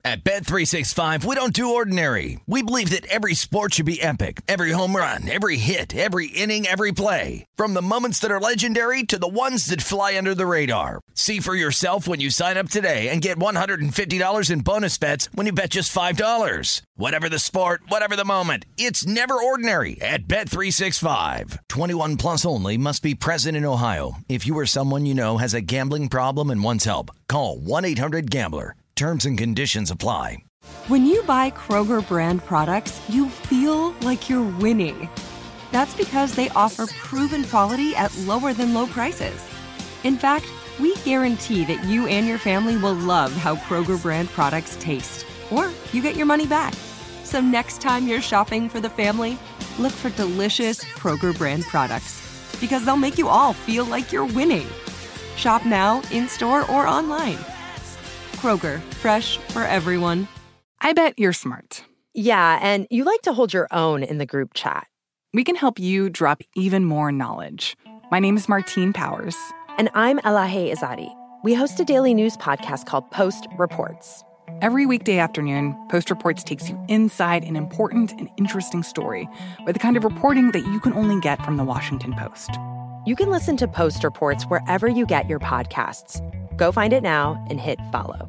At Bet365, we don't do ordinary. We believe that every sport should be epic. Every home run, every hit, every inning, every play. From the moments that are legendary to the ones that fly under the radar. See for yourself when you sign up today and get $150 in bonus bets when you bet just $5. Whatever the sport, whatever the moment, it's never ordinary at Bet365. 21 plus only. Must be present in Ohio. If you or someone you know has a gambling problem and wants help, call 1-800-GAMBLER. Terms and conditions apply. When you buy Kroger brand products, you feel like you're winning. That's because they offer proven quality at lower than low prices. In fact, we guarantee that you and your family will love how Kroger brand products taste, or you get your money back. So next time you're shopping for the family, look for delicious Kroger brand products, because they'll make you all feel like you're winning. Shop now, in-store, or online. Kroger, fresh for everyone. I bet you're smart. Yeah, and you like to hold your own in the group chat. We can help you drop even more knowledge. My name is Martine Powers. And I'm Elahe Izadi. We host a daily news podcast called Post Reports. Every weekday afternoon, Post Reports takes you inside an important and interesting story with the kind of reporting that you can only get from the Washington Post. You can listen to Post Reports wherever you get your podcasts. Go find it now and hit follow.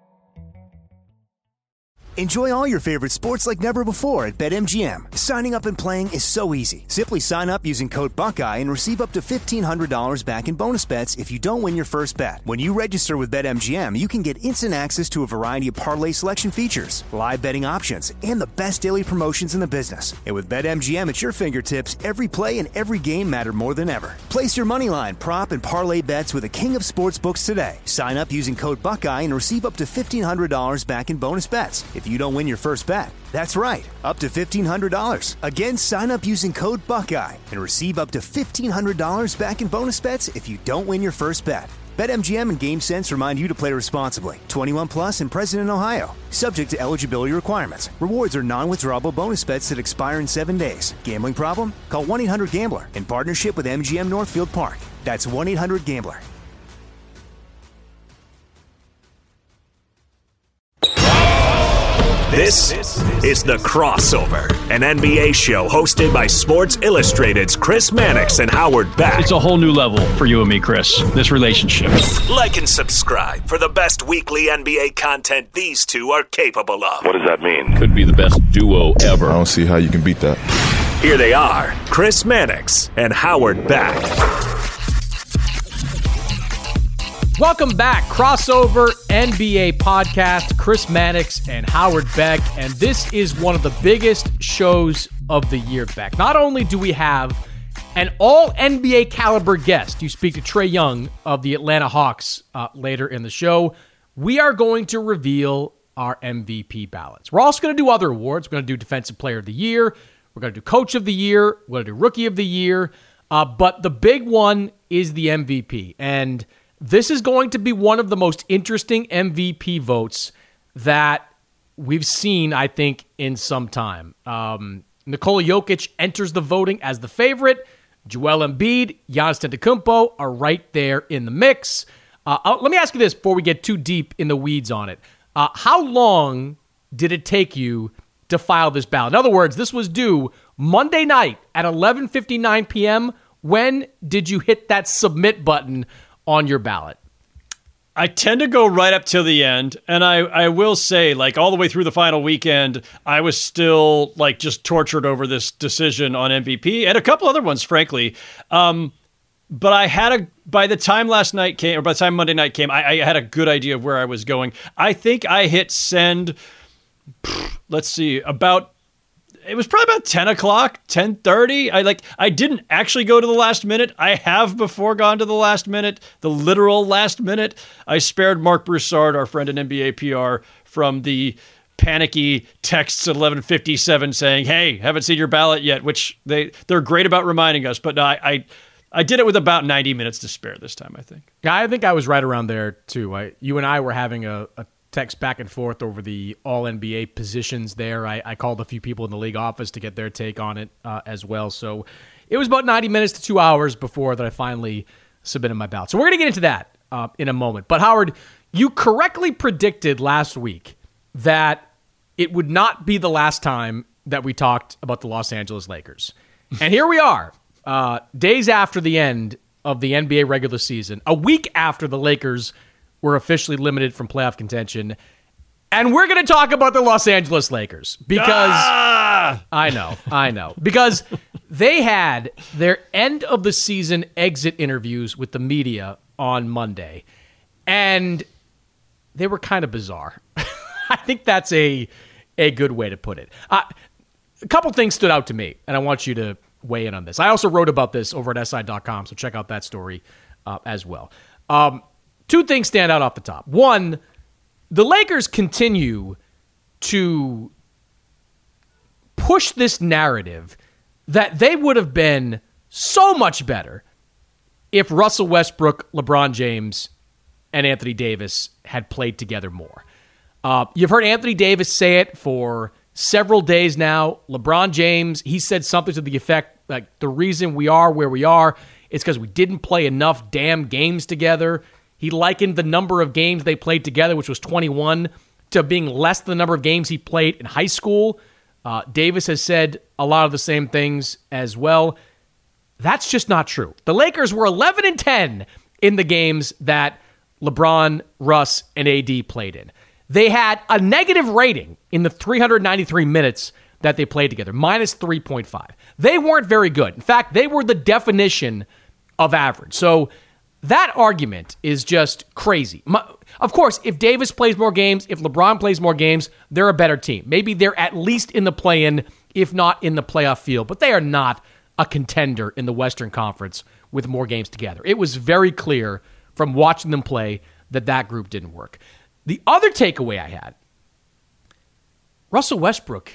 Enjoy all your favorite sports like never before at BetMGM. Signing up and playing is so easy. Simply sign up using code Buckeye and receive up to $1,500 back in bonus bets if you don't win your first bet. When you register with BetMGM, you can get instant access to a variety of parlay selection features, live betting options, and the best daily promotions in the business. And with BetMGM at your fingertips, every play and every game matter more than ever. Place your moneyline, prop, and parlay bets with the king of sportsbooks today. Sign up using code Buckeye and receive up to $1,500 back in bonus bets if you don't win your first bet. That's right, up to $1,500. Again, sign up using code Buckeye and receive up to $1,500 back in bonus bets if you don't win your first bet. BetMGM and GameSense remind you to play responsibly. 21 plus and present in Ohio. Subject to eligibility requirements. Rewards are non-withdrawable bonus bets that expire in 7 days. Gambling problem? Call 1-800-GAMBLER in partnership with MGM Northfield Park. That's 1-800-GAMBLER. This is The Crossover, an NBA show hosted by Sports Illustrated's Chris Mannix and Howard Beck. It's a whole new level for you and me, Chris, this relationship. Like and subscribe for the best weekly NBA content these two are capable of. What does that mean? Could be the best duo ever. I don't see how you can beat that. Here they are, Chris Mannix and Howard Beck. Welcome back, Crossover NBA podcast, Chris Mannix and Howard Beck, and this is one of the biggest shows of the year, Beck. Not only do we have an all-NBA caliber guest, you speak to Trae Young of the Atlanta Hawks later in the show, we are going to reveal our MVP ballots. We're also going to do other awards. We're going to do Defensive Player of the Year, we're going to do Coach of the Year, we're going to do Rookie of the Year, but the big one is the MVP, and this is going to be one of the most interesting MVP votes that we've seen, I think, in some time. Nikola Jokic enters the voting as the favorite. Joel Embiid, Giannis Antetokounmpo are right there in the mix. Let me ask you this before we get too deep in the weeds on it. How long did it take you to file this ballot? In other words, this was due Monday night at 11:59 p.m. When did you hit that submit button on your ballot? I tend to go right up till the end, and I will say, like, all the way through the final weekend, I was still, like, just tortured over this decision on MVP, and a couple other ones, frankly. But I had by the time last night came, or by the time Monday night came, I had a good idea of where I was going. I think I hit send, let's see, it was probably about 10 o'clock, 10:30. I didn't actually go to the last minute. I have before gone to the last minute, the literal last minute. I spared Mark Broussard, our friend in NBA PR, from the panicky texts at 11:57 saying, "Hey, haven't seen your ballot yet," which they're great about reminding us. But no, I did it with about 90 minutes to spare this time, I think. Yeah, I think I was right around there, too. You and I were having a text back and forth over the all-NBA positions there. I called a few people in the league office to get their take on it as well. So it was about 90 minutes to 2 hours before that I finally submitted my ballot. So we're going to get into that in a moment. But Howard, you correctly predicted last week that it would not be the last time that we talked about the Los Angeles Lakers. And here we are, days after the end of the NBA regular season, a week after the Lakers were officially limited from playoff contention. And we're going to talk about the Los Angeles Lakers because I know, because they had their end of the season exit interviews with the media on Monday, and they were kind of bizarre. I think that's a good way to put it. A couple things stood out to me, and I want you to weigh in on this. I also wrote about this over at SI.com, so check out that story as well. Two things stand out off the top. One, the Lakers continue to push this narrative that they would have been so much better if Russell Westbrook, LeBron James, and Anthony Davis had played together more. You've heard Anthony Davis say it for several days now. LeBron James, he said something to the effect like the reason we are where we are is because we didn't play enough damn games together. He likened the number of games they played together, which was 21, to being less than the number of games he played in high school. Davis has said a lot of the same things as well. That's just not true. The Lakers were 11-10 in the games that LeBron, Russ, and AD played in. They had a negative rating in the 393 minutes that they played together, minus 3.5. They weren't very good. In fact, they were the definition of average. So that argument is just crazy. Of course, if Davis plays more games, if LeBron plays more games, they're a better team. Maybe they're at least in the play-in, if not in the playoff field, but they are not a contender in the Western Conference with more games together. It was very clear from watching them play that group didn't work. The other takeaway I had, Russell Westbrook,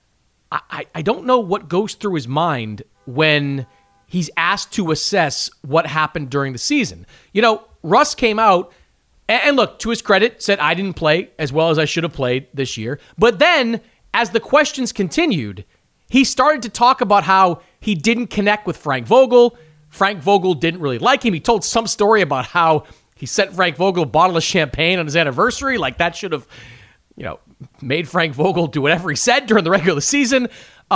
I don't know what goes through his mind when he's asked to assess what happened during the season. You know, Russ came out and look, to his credit, said, I didn't play as well as I should have played this year. But then, as the questions continued, he started to talk about how he didn't connect with Frank Vogel. Frank Vogel didn't really like him. He told some story about how he sent Frank Vogel a bottle of champagne on his anniversary. Like that should have, made Frank Vogel do whatever he said during the regular season.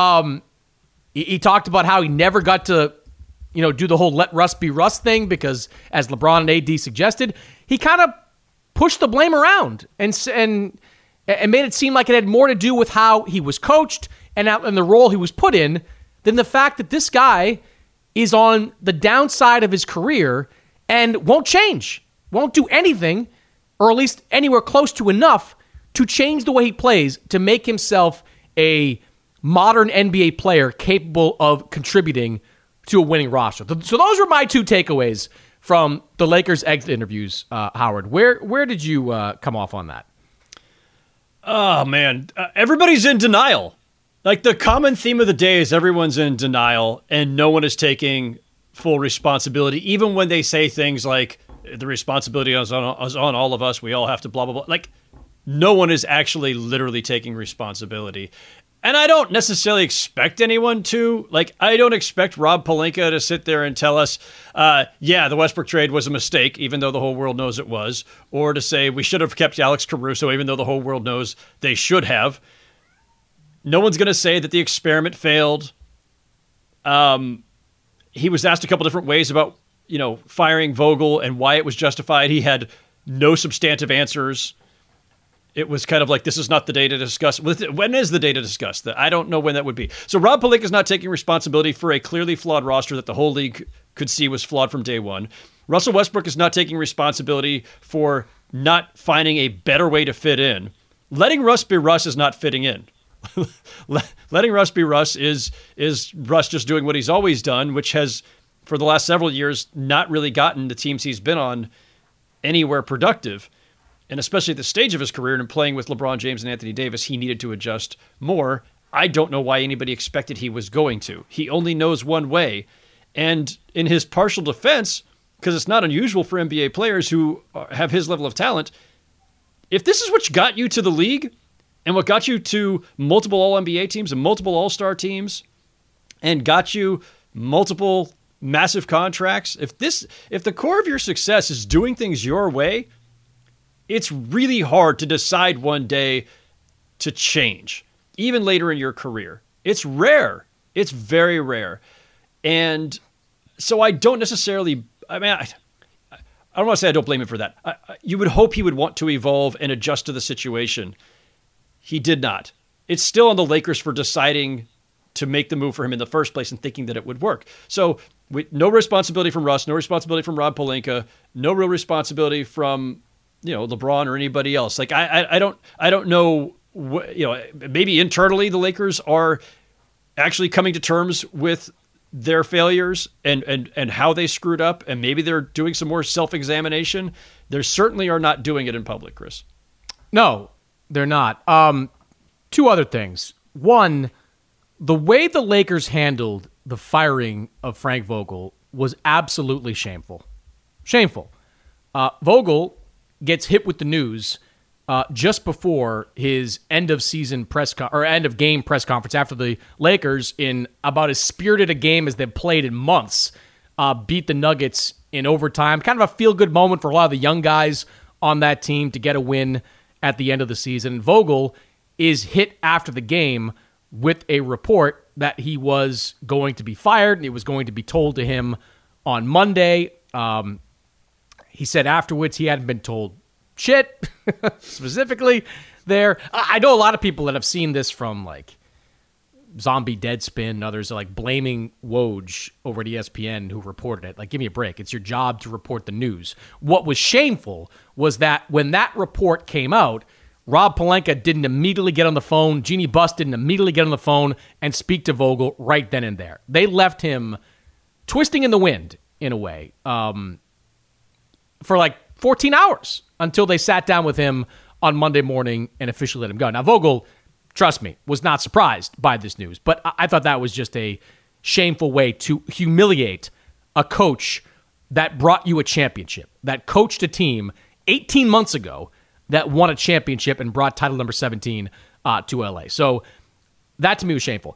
He talked about how he never got to, do the whole let Russ be Russ thing because, as LeBron and AD suggested, he kind of pushed the blame around and made it seem like it had more to do with how he was coached and the role he was put in than the fact that this guy is on the downside of his career and won't change, won't do anything, or at least anywhere close to enough to change the way he plays to make himself a modern NBA player capable of contributing to a winning roster. So those were my two takeaways from the Lakers exit interviews, Howard. Where did you come off on that? Oh, man. Everybody's in denial. Like, the common theme of the day is everyone's in denial and no one is taking full responsibility, even when they say things like, the responsibility is on all of us, we all have to blah, blah, blah. Like, no one is actually literally taking responsibility. And I don't necessarily expect anyone to. Like, I don't expect Rob Pelinka to sit there and tell us, the Westbrook trade was a mistake, even though the whole world knows it was. Or to say we should have kept Alex Caruso, even though the whole world knows they should have. No one's going to say that the experiment failed. He was asked a couple different ways about, firing Vogel and why it was justified. He had no substantive answers. It was kind of like, this is not the day to discuss. When is the day to discuss that? I don't know when that would be. So Rob Pelinka is not taking responsibility for a clearly flawed roster that the whole league could see was flawed from day one. Russell Westbrook is not taking responsibility for not finding a better way to fit in. Letting Russ be Russ is not fitting in. Letting Russ be Russ is Russ just doing what he's always done, which has, for the last several years, not really gotten the teams he's been on anywhere productive. And especially at the stage of his career and playing with LeBron James and Anthony Davis, he needed to adjust more. I don't know why anybody expected he was going to. He only knows one way. And in his partial defense, because it's not unusual for NBA players who have his level of talent, if this is what got you to the league and what got you to multiple All-NBA teams and multiple All-Star teams and got you multiple massive contracts, if the core of your success is doing things your way, it's really hard to decide one day to change, even later in your career. It's rare. It's very rare. And so I don't necessarily, I don't want to say I don't blame him for that. You would hope he would want to evolve and adjust to the situation. He did not. It's still on the Lakers for deciding to make the move for him in the first place and thinking that it would work. So no responsibility from Russ, no responsibility from Rob Pelinka, no real responsibility from, LeBron or anybody else. Like I don't know. Maybe internally the Lakers are actually coming to terms with their failures and how they screwed up, and maybe they're doing some more self-examination. They certainly are not doing it in public, Chris. No, they're not. Two other things. One, the way the Lakers handled the firing of Frank Vogel was absolutely shameful. Shameful. Vogel gets hit with the news just before his end of game press conference after the Lakers, in about as spirited a game as they've played in months, beat the Nuggets in overtime. Kind of a feel-good moment for a lot of the young guys on that team to get a win at the end of the season. Vogel is hit after the game with a report that he was going to be fired, and it was going to be told to him on Monday. He said afterwards he hadn't been told shit, specifically there. I know a lot of people that have seen this from like Zombie Deadspin and others are like blaming Woj over at ESPN who reported it. Like, give me a break. It's your job to report the news. What was shameful was that when that report came out, Rob Pelinka didn't immediately get on the phone. Jeannie Buss didn't immediately get on the phone and speak to Vogel right then and there. They left him twisting in the wind, in a way, for like 14 hours until they sat down with him on Monday morning and officially let him go. Now, Vogel, trust me, was not surprised by this news, but I thought that was just a shameful way to humiliate a coach that brought you a championship, that coached a team 18 months ago that won a championship and brought title number 17 to LA. So that to me was shameful.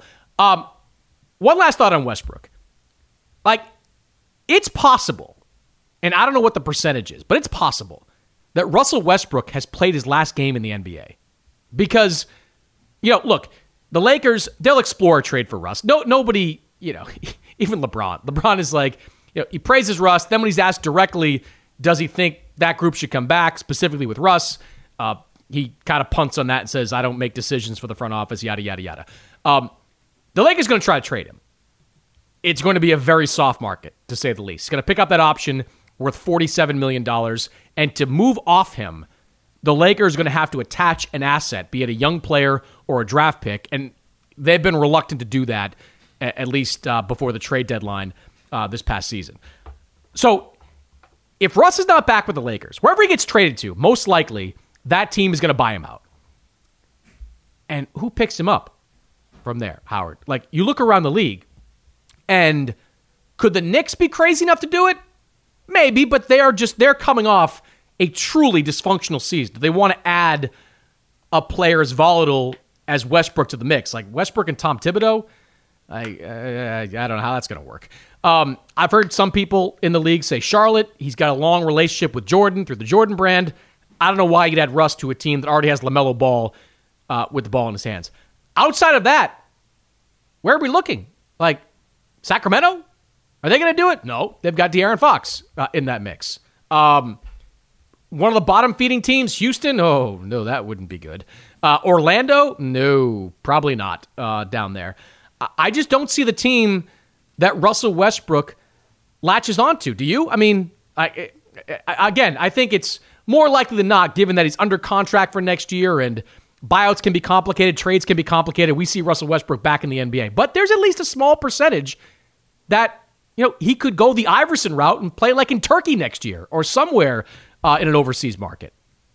One last thought on Westbrook. Like, it's possible, and I don't know what the percentage is, but it's possible that Russell Westbrook has played his last game in the NBA. Because, look, the Lakers, they'll explore a trade for Russ. Nobody, even LeBron. LeBron is like, he praises Russ. Then when he's asked directly, does he think that group should come back, specifically with Russ, he kind of punts on that and says, I don't make decisions for the front office, yada, yada, yada. The Lakers are going to try to trade him. It's going to be a very soft market, to say the least. He's going to pick up that option worth $47 million, and to move off him, the Lakers are going to have to attach an asset, be it a young player or a draft pick, and they've been reluctant to do that, at least before the trade deadline this past season. So if Russ is not back with the Lakers, wherever he gets traded to, most likely that team is going to buy him out. And who picks him up from there, Howard? Like, you look around the league, and could the Knicks be crazy enough to do it? Maybe, but they're coming off a truly dysfunctional season. They want to add a player as volatile as Westbrook to the mix. Like Westbrook and Tom Thibodeau, I don't know how that's going to work. I've heard some people in the league say Charlotte. He's got a long relationship with Jordan through the Jordan brand. I don't know why you'd add Russ to a team that already has LaMelo Ball with the ball in his hands. Outside of that, where are we looking? Like Sacramento? Are they going to do it? No. They've got De'Aaron Fox in that mix. One of the bottom-feeding teams, Houston? Oh, no, that wouldn't be good. Orlando? No, probably not down there. I just don't see the team that Russell Westbrook latches onto. Do you? I mean, I think it's more likely than not, given that he's under contract for next year and buyouts can be complicated, trades can be complicated. We see Russell Westbrook back in the NBA. But there's at least a small percentage that, he could go the Iverson route and play like in Turkey next year or somewhere in an overseas market.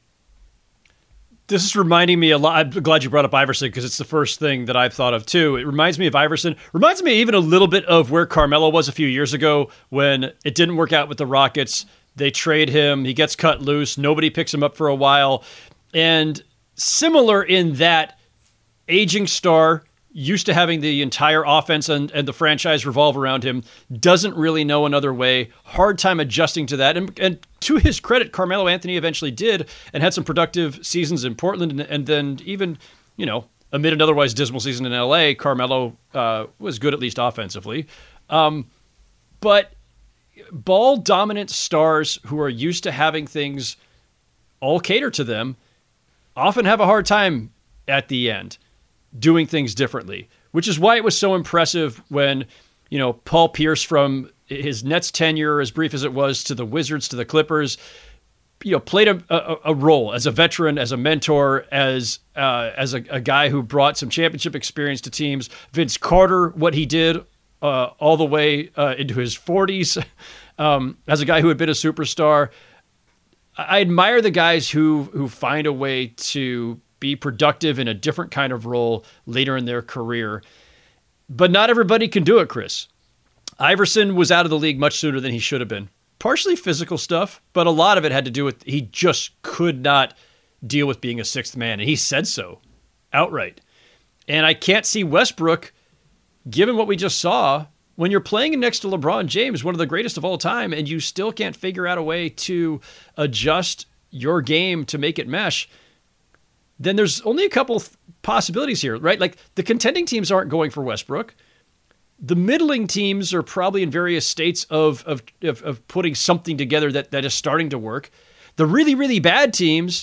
This is reminding me a lot. I'm glad you brought up Iverson because it's the first thing that I've thought of too. It reminds me of Iverson. Reminds me even a little bit of where Carmelo was a few years ago when it didn't work out with the Rockets. They trade him. He gets cut loose. Nobody picks him up for a while. And similar in that aging star, used to having the entire offense and the franchise revolve around him, doesn't really know another way, hard time adjusting to that. And to his credit, Carmelo Anthony eventually did and had some productive seasons in Portland and then even, amid an otherwise dismal season in LA, Carmelo was good, at least offensively. But ball-dominant stars who are used to having things all cater to them often have a hard time at the end doing things differently, which is why it was so impressive when, Paul Pierce, from his Nets tenure, as brief as it was, to the Wizards, to the Clippers, played a role as a veteran, as a mentor, as a guy who brought some championship experience to teams. Vince Carter, what he did all the way into his 40s, as a guy who had been a superstar. I admire the guys who find a way to be productive in a different kind of role later in their career. But not everybody can do it, Chris. Iverson was out of the league much sooner than he should have been. Partially physical stuff, but a lot of it had to do with he just could not deal with being a sixth man, and he said so outright. And I can't see Westbrook, given what we just saw, when you're playing next to LeBron James, one of the greatest of all time, and you still can't figure out a way to adjust your game to make it mesh, then there's only a couple possibilities here, right? Like, the contending teams aren't going for Westbrook. The middling teams are probably in various states of putting something together that is starting to work. The really, really bad teams,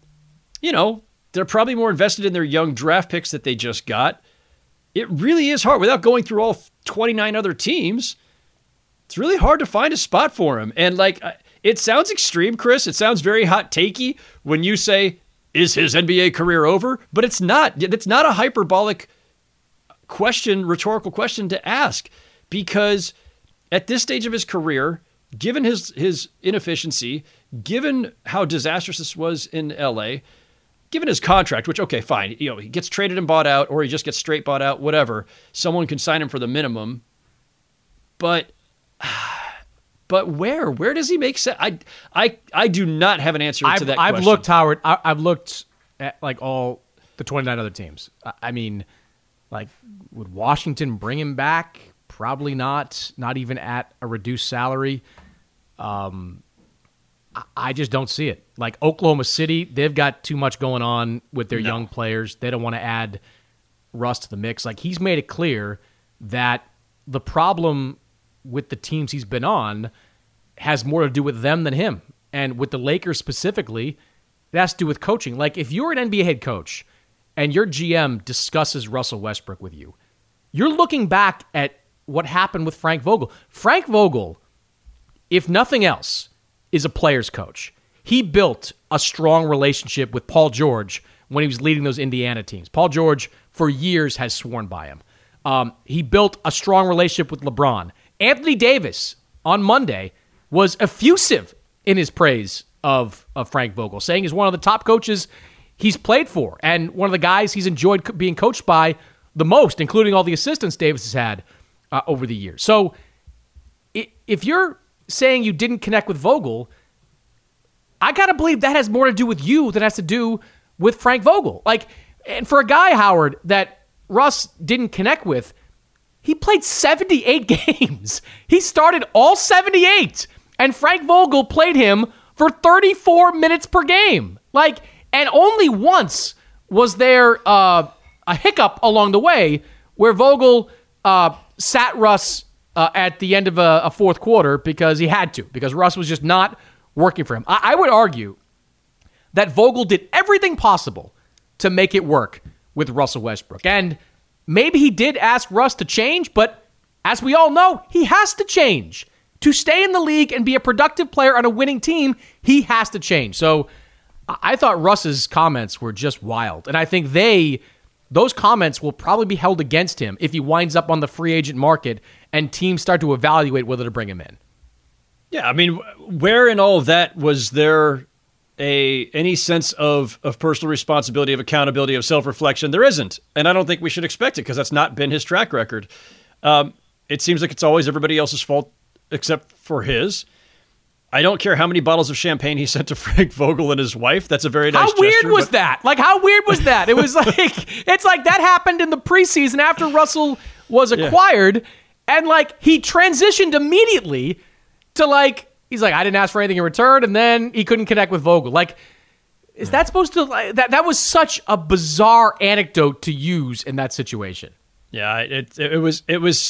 they're probably more invested in their young draft picks that they just got. It really is hard. Without going through all 29 other teams, it's really hard to find a spot for him. And it sounds extreme, Chris. It sounds very hot takey when you say, is his NBA career over? But it's not. It's not a hyperbolic rhetorical question to ask, because at this stage of his career, given his inefficiency, given how disastrous this was in LA, given his contract, which, okay, fine, he gets traded and bought out, or he just gets straight bought out, whatever, someone can sign him for the minimum. But where does he make sense? I do not have an answer to that question. I've looked, Howard. I've looked at all the 29 other teams. I mean, would Washington bring him back? Probably not. Not even at a reduced salary. I just don't see it. Oklahoma City, they've got too much going on with their young players. They don't want to add Russ to the mix. He's made it clear that the problem with the teams he's been on has more to do with them than him. And with the Lakers specifically, it has to do with coaching. If you're an NBA head coach and your GM discusses Russell Westbrook with you, you're looking back at what happened with Frank Vogel. Frank Vogel, if nothing else, is a player's coach. He built a strong relationship with Paul George when he was leading those Indiana teams. Paul George, for years, has sworn by him. He built a strong relationship with LeBron. Anthony Davis, on Monday, was effusive in his praise of Frank Vogel, saying he's one of the top coaches he's played for, and one of the guys he's enjoyed being coached by the most, including all the assistants Davis has had over the years. So if you're saying you didn't connect with Vogel, I got to believe that has more to do with you than has to do with Frank Vogel. And for a guy, Howard, that Russ didn't connect with, he played 78 games. He started all 78, and Frank Vogel played him for 34 minutes per game. And only once was there a hiccup along the way where Vogel sat Russ at the end of a fourth quarter because he had to, because Russ was just not working for him. I would argue that Vogel did everything possible to make it work with Russell Westbrook. And maybe he did ask Russ to change, but as we all know, he has to change. To stay in the league and be a productive player on a winning team, he has to change. So I thought Russ's comments were just wild. And I think those comments will probably be held against him if he winds up on the free agent market and teams start to evaluate whether to bring him in. Yeah, I mean, where in all of that was there any sense of personal responsibility, of accountability, of self-reflection? There isn't. And I don't think we should expect it, because that's not been his track record. It seems like it's always everybody else's fault except for his. I don't care how many bottles of champagne he sent to Frank Vogel and his wife. That's a very nice gesture. How weird was that? How weird was that? It was it's like that happened in the preseason after Russell was acquired, and he transitioned immediately to he's like, I didn't ask for anything in return, and then he couldn't connect with Vogel. Is that supposed to that was such a bizarre anecdote to use in that situation? Yeah, it was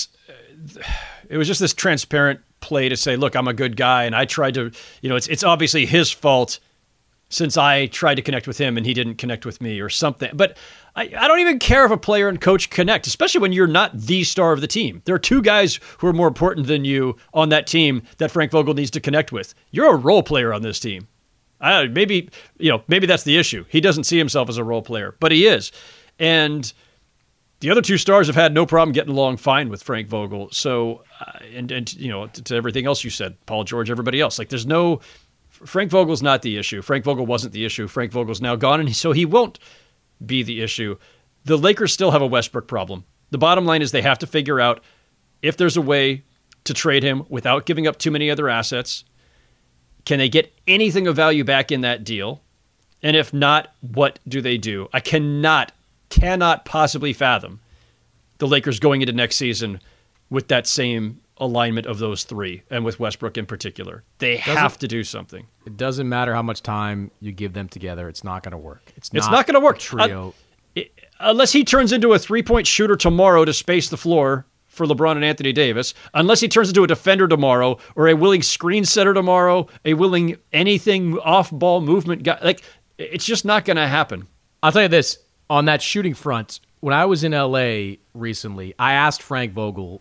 just this transparent play to say, look, I'm a good guy, and I tried to, it's obviously his fault since I tried to connect with him and he didn't connect with me or something. But I don't even care if a player and coach connect, especially when you're not the star of the team. There are two guys who are more important than you on that team that Frank Vogel needs to connect with. You're a role player on this team. Maybe that's the issue. He doesn't see himself as a role player, but he is. And the other two stars have had no problem getting along fine with Frank Vogel. So, and to everything else you said, Paul George, everybody else, Frank Vogel's not the issue. Frank Vogel wasn't the issue. Frank Vogel's now gone, and so he won't be the issue. The Lakers still have a Westbrook problem. The bottom line is they have to figure out if there's a way to trade him without giving up too many other assets. Can they get anything of value back in that deal? And if not, what do they do? I cannot possibly fathom the Lakers going into next season with that same alignment of those three, and with Westbrook in particular. They have to do something. It doesn't matter how much time you give them together. It's not going to work. It's not going to work. Trio. Unless he turns into a three-point shooter tomorrow to space the floor for LeBron and Anthony Davis, unless he turns into a defender tomorrow, or a willing screen setter tomorrow, a willing anything off-ball movement guy, it's just not going to happen. I'll tell you this, on that shooting front, when I was in LA recently, I asked Frank Vogel,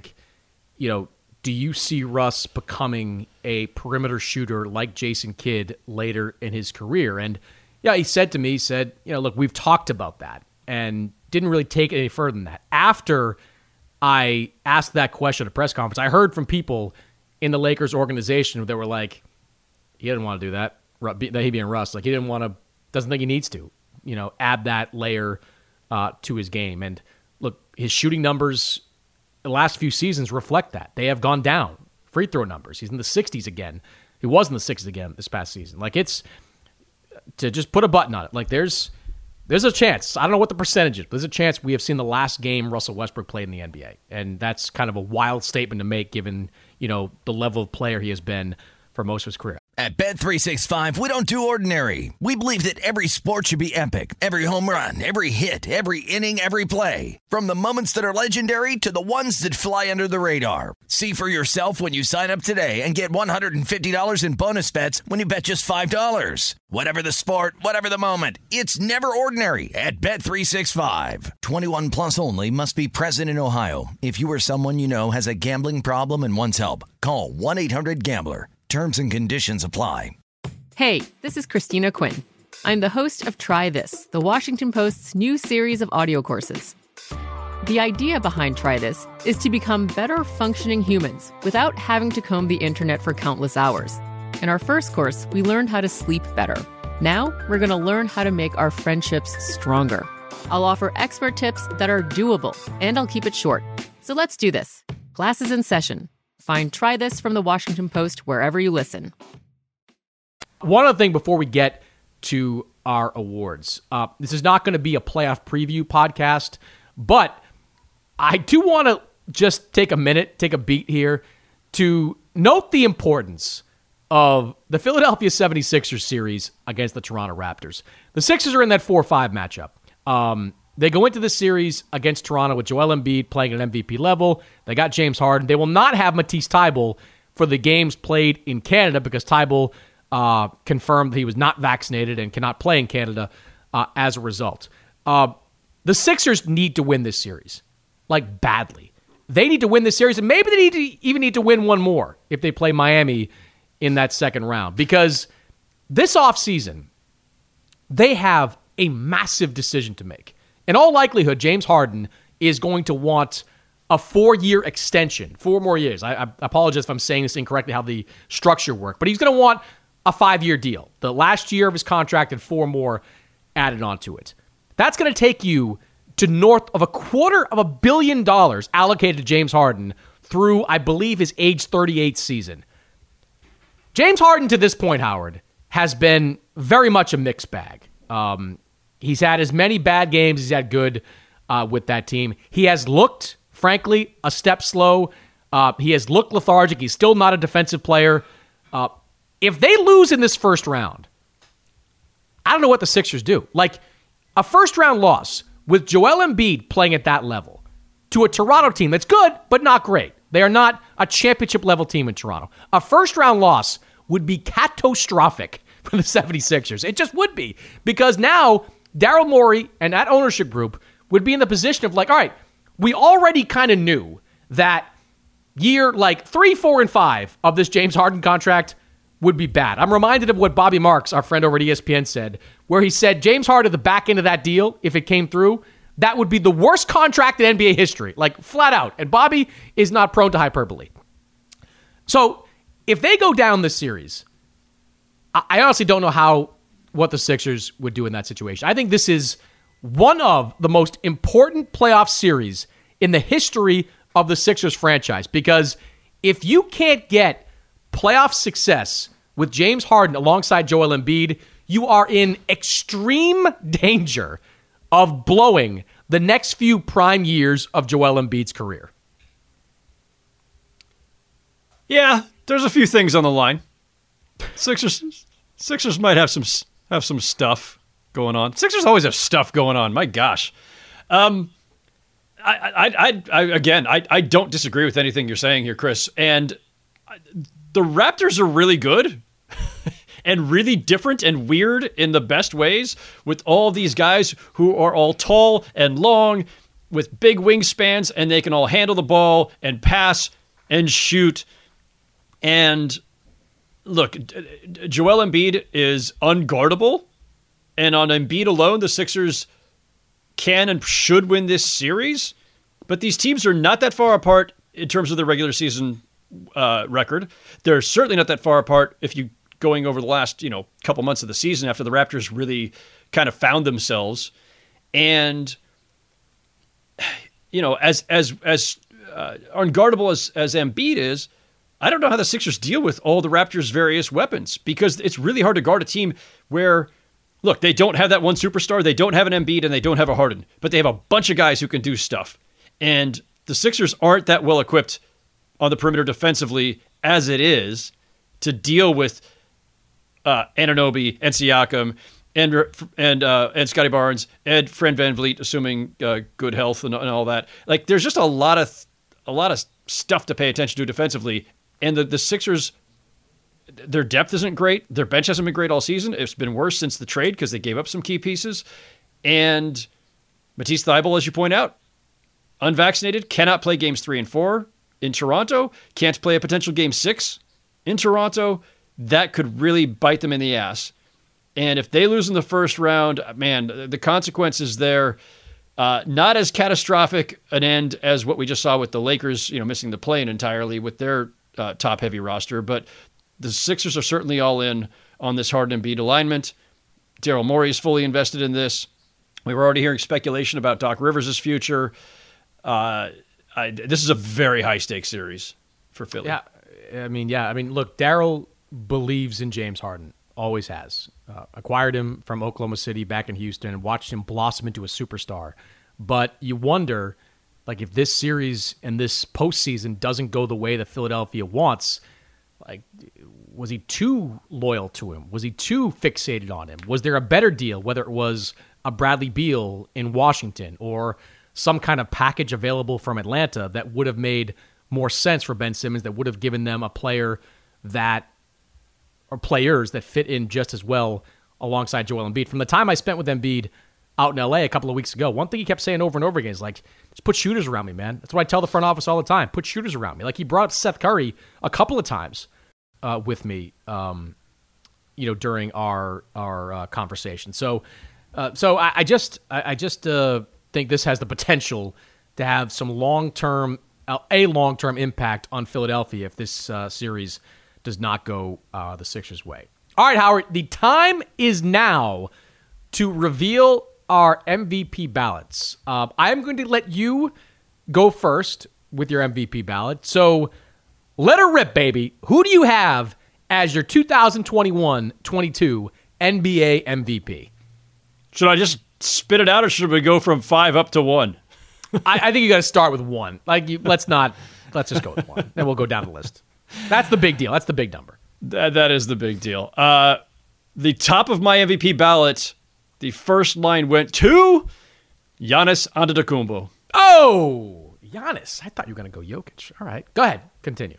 do you see Russ becoming a perimeter shooter like Jason Kidd later in his career? And yeah, he said to me, look, we've talked about that and didn't really take it any further than that. After I asked that question at a press conference, I heard from people in the Lakers organization that were like, he didn't want to do that. He being Russ, he didn't want to, doesn't think he needs to, add that layer to his game. And look, his shooting numbers the last few seasons reflect that. They have gone down. Free throw numbers. He's in the 60s again. He was in the 60s again this past season. It's to just put a button on it. There's a chance. I don't know what the percentage is, but there's a chance we have seen the last game Russell Westbrook played in the NBA. And that's kind of a wild statement to make given, the level of player he has been for most of his career. At Bet365, we don't do ordinary. We believe that every sport should be epic. Every home run, every hit, every inning, every play. From the moments that are legendary to the ones that fly under the radar. See for yourself when you sign up today and get $150 in bonus bets when you bet just $5. Whatever the sport, whatever the moment, it's never ordinary at Bet365. 21 plus only. Must be present in Ohio. If you or someone you know has a gambling problem and wants help, call 1-800-GAMBLER. Terms and conditions apply. Hey, this is Christina Quinn. I'm the host of Try This, the Washington Post's new series of audio courses. The idea behind Try This is to become better functioning humans without having to comb the internet for countless hours. In our first course, we learned how to sleep better. Now, we're going to learn how to make our friendships stronger. I'll offer expert tips that are doable, and I'll keep it short. So let's do this. Class is in session. Find Try This from the Washington Post wherever you listen. One other thing before we get to our awards. This is not going to be a playoff preview podcast, but I do want to just take a beat here to note the importance of the Philadelphia 76ers series against the Toronto Raptors. The Sixers are in that 4-5 matchup. They go into the series against Toronto with Joel Embiid playing at an MVP level. They got James Harden. They will not have Matisse Thybulle for the games played in Canada because Thybulle confirmed that he was not vaccinated and cannot play in Canada as a result. The Sixers need to win this series, badly. They need to win this series, and maybe they even need to win one more if they play Miami in that second round, because this offseason, they have a massive decision to make. In all likelihood, James Harden is going to want a 4-year extension, 4 more years. I apologize if I'm saying this incorrectly, how the structure worked, but he's going to want a 5-year deal. The last year of his contract and 4 more added onto it. That's going to take you to north of $250 million allocated to James Harden through, I believe, his age 38 season. James Harden, to this point, Howard, has been very much a mixed bag. He's had as many bad games as he's had good with that team. He has looked, frankly, a step slow. He has looked lethargic. He's still not a defensive player. If they lose in this first round, I don't know what the Sixers do. Like, a first-round loss with Joel Embiid playing at that level to a Toronto team that's good, but not great. They are not a championship-level team in Toronto. A first-round loss would be catastrophic for the 76ers. It just would be. Because now, Daryl Morey and that ownership group would be in the position of like, all right, we already kind of knew that year like 3, 4, and 5 of this James Harden contract would be bad. I'm reminded of what Bobby Marks, our friend over at ESPN, said, where he said James Harden, the back end of that deal, if it came through, that would be the worst contract in NBA history, like flat out. And Bobby is not prone to hyperbole. So if they go down this series, I honestly don't know what the Sixers would do in that situation. I think this is one of the most important playoff series in the history of the Sixers franchise, because if you can't get playoff success with James Harden alongside Joel Embiid, you are in extreme danger of blowing the next few prime years of Joel Embiid's career. Yeah, there's a few things on the line. Sixers might have some stuff going on. Sixers always have stuff going on. My gosh. I don't disagree with anything you're saying here, Chris. And the Raptors are really good and really different and weird in the best ways, with all these guys who are all tall and long with big wingspans, and they can all handle the ball and pass and shoot. And look, Joel Embiid is unguardable. And on Embiid alone, the Sixers can and should win this series. But these teams are not that far apart in terms of the regular season record. They're certainly not that far apart if you going over the last couple months of the season after the Raptors really kind of found themselves. And as unguardable as Embiid is, I don't know how the Sixers deal with all the Raptors' various weapons, because it's really hard to guard a team where, look, they don't have that one superstar, they don't have an Embiid, and they don't have a Harden, but they have a bunch of guys who can do stuff. And the Sixers aren't that well equipped on the perimeter defensively as it is to deal with Anunoby and Siakam and Scotty Barnes and Fred VanVleet, assuming good health and all that. Like, there's just a lot of stuff to pay attention to defensively. And the Sixers, their depth isn't great. Their bench hasn't been great all season. It's been worse since the trade because they gave up some key pieces. And Matisse Thybulle, as you point out, unvaccinated, cannot play games 3 and 4 in Toronto, can't play a potential game 6 in Toronto. That could really bite them in the ass. And if they lose in the first round, man, the consequences there, not as catastrophic an end as what we just saw with the Lakers, missing the play-in entirely with their top-heavy roster. But the Sixers are certainly all in on this Harden and Embiid alignment. Daryl Morey is fully invested in this. We were already hearing speculation about Doc Rivers' future. This is a very high-stakes series for Philly. Yeah. I mean, look, Daryl believes in James Harden. Always has. Acquired him from Oklahoma City back in Houston and watched him blossom into a superstar. But you wonder, like, if this series and this postseason doesn't go the way that Philadelphia wants, like, was he too loyal to him? Was he too fixated on him? Was there a better deal, whether it was a Bradley Beal in Washington or some kind of package available from Atlanta that would have made more sense for Ben Simmons, that would have given them a player that, or players that fit in just as well alongside Joel Embiid. From the time I spent with Embiid out in LA a couple of weeks ago, one thing he kept saying over and over again is like, just put shooters around me, man. That's what I tell the front office all the time. Put shooters around me. Like, he brought up Seth Curry a couple of times with me, during our conversation. So I just think this has the potential to have some long-term impact on Philadelphia if this series does not go the Sixers' way. All right, Howard, the time is now to reveal our MVP ballots. I'm going to let you go first with your MVP ballot. So let her rip, baby. Who do you have as your 2021-22 NBA MVP? Should I just spit it out, or should we go from 5 up to 1? I think you got to start with 1. Let's just go with 1. Then we'll go down the list. That's the big deal. That's the big number. That is the big deal. the top of my MVP ballot, the first line went to Giannis Antetokounmpo. Oh, Giannis. I thought you were going to go Jokic. All right. Go ahead. Continue.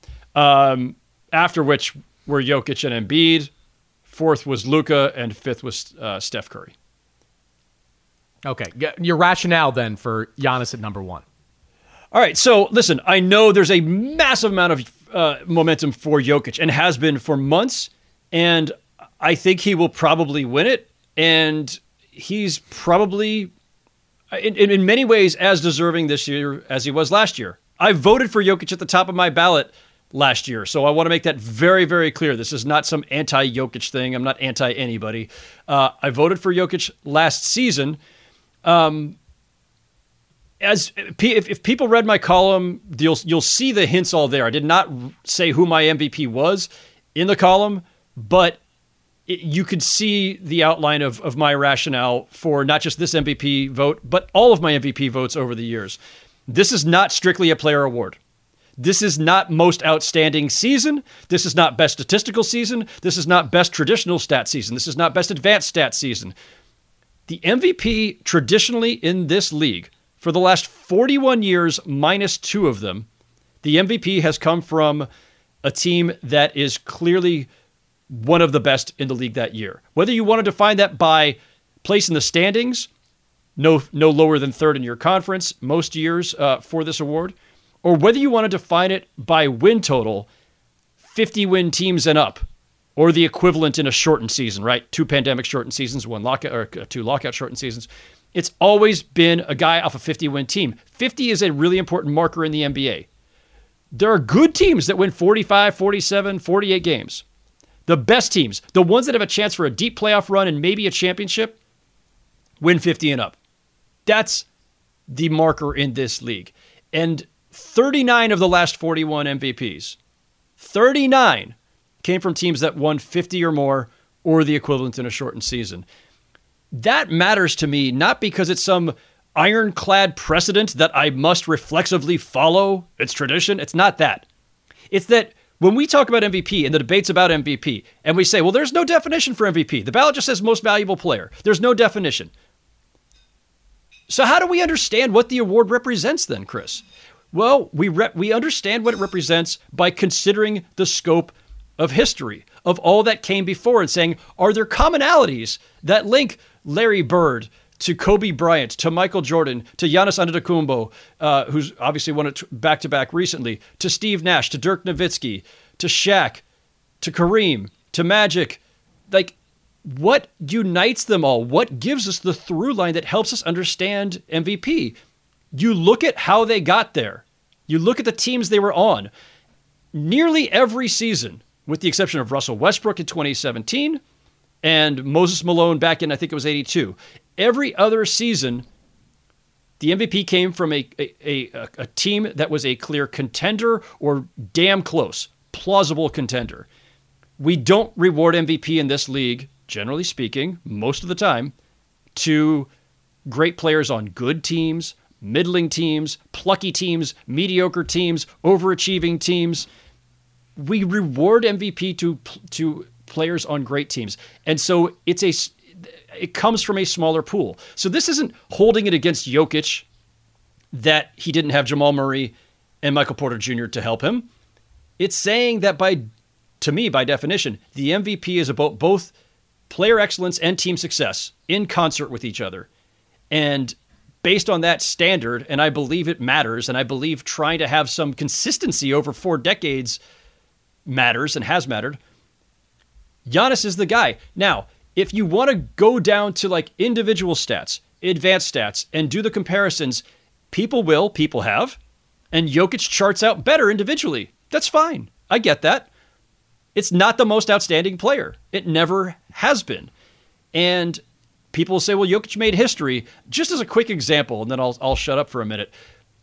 After which were Jokic and Embiid. Fourth was Luka, and fifth was Steph Curry. Okay. Your rationale then for Giannis at number one. All right. So listen, I know there's a massive amount of momentum for Jokic and has been for months, and I think he will probably win it. And he's probably, in many ways, as deserving this year as he was last year. I voted for Jokic at the top of my ballot last year, so I want to make that very, very clear. This is not some anti-Jokic thing. I'm not anti-anybody. I voted for Jokic last season. If people read my column, you'll see the hints all there. I did not say who my MVP was in the column, but you could see the outline of my rationale for not just this MVP vote, but all of my MVP votes over the years. This is not strictly a player award. This is not most outstanding season. This is not best statistical season. This is not best traditional stat season. This is not best advanced stat season. The MVP traditionally in this league for the last 41 years, minus 2 of them, the MVP has come from a team that is clearly one of the best in the league that year. Whether you want to define that by place in the standings, no lower than third in your conference most years for this award, or whether you want to define it by win total, 50-win teams and up, or the equivalent in a shortened season, right? 2 pandemic shortened seasons, 2 lockout shortened seasons. It's always been a guy off a 50-win team. 50 is a really important marker in the NBA. There are good teams that win 45, 47, 48 games. The best teams, the ones that have a chance for a deep playoff run and maybe a championship, win 50 and up. That's the marker in this league. And 39 of the last 41 MVPs, 39 came from teams that won 50 or more or the equivalent in a shortened season. That matters to me, not because it's some ironclad precedent that I must reflexively follow. It's tradition. It's not that. It's that when we talk about MVP and the debates about MVP, and we say, well, there's no definition for MVP. The ballot just says most valuable player. There's no definition. So how do we understand what the award represents then, Chris? Well, we understand what it represents by considering the scope of history, of all that came before, and saying, are there commonalities that link Larry Bird to Kobe Bryant, to Michael Jordan, to Giannis Antetokounmpo, who's obviously won it back-to-back recently, to Steve Nash, to Dirk Nowitzki, to Shaq, to Kareem, to Magic. Like, what unites them all? What gives us the through line that helps us understand MVP? You look at how they got there. You look at the teams they were on. Nearly every season, with the exception of Russell Westbrook in 2017 and Moses Malone back in, I think it was 82. Every other season, the MVP came from a team that was a clear contender or damn close, plausible contender. We don't reward MVP in this league, generally speaking, most of the time, to great players on good teams, middling teams, plucky teams, mediocre teams, overachieving teams. We reward MVP to players on great teams. And so it comes from a smaller pool. So this isn't holding it against Jokic that he didn't have Jamal Murray and Michael Porter Jr. to help him. It's saying that by definition, the MVP is about both player excellence and team success in concert with each other. And based on that standard, and I believe it matters, and I believe trying to have some consistency over 4 decades matters and has mattered, Giannis is the guy. Now, if you want to go down to like individual stats, advanced stats, and do the comparisons, people have, and Jokic charts out better individually. That's fine. I get that. It's not the most outstanding player. It never has been. And people say, well, Jokic made history. Just as a quick example, and then I'll shut up for a minute.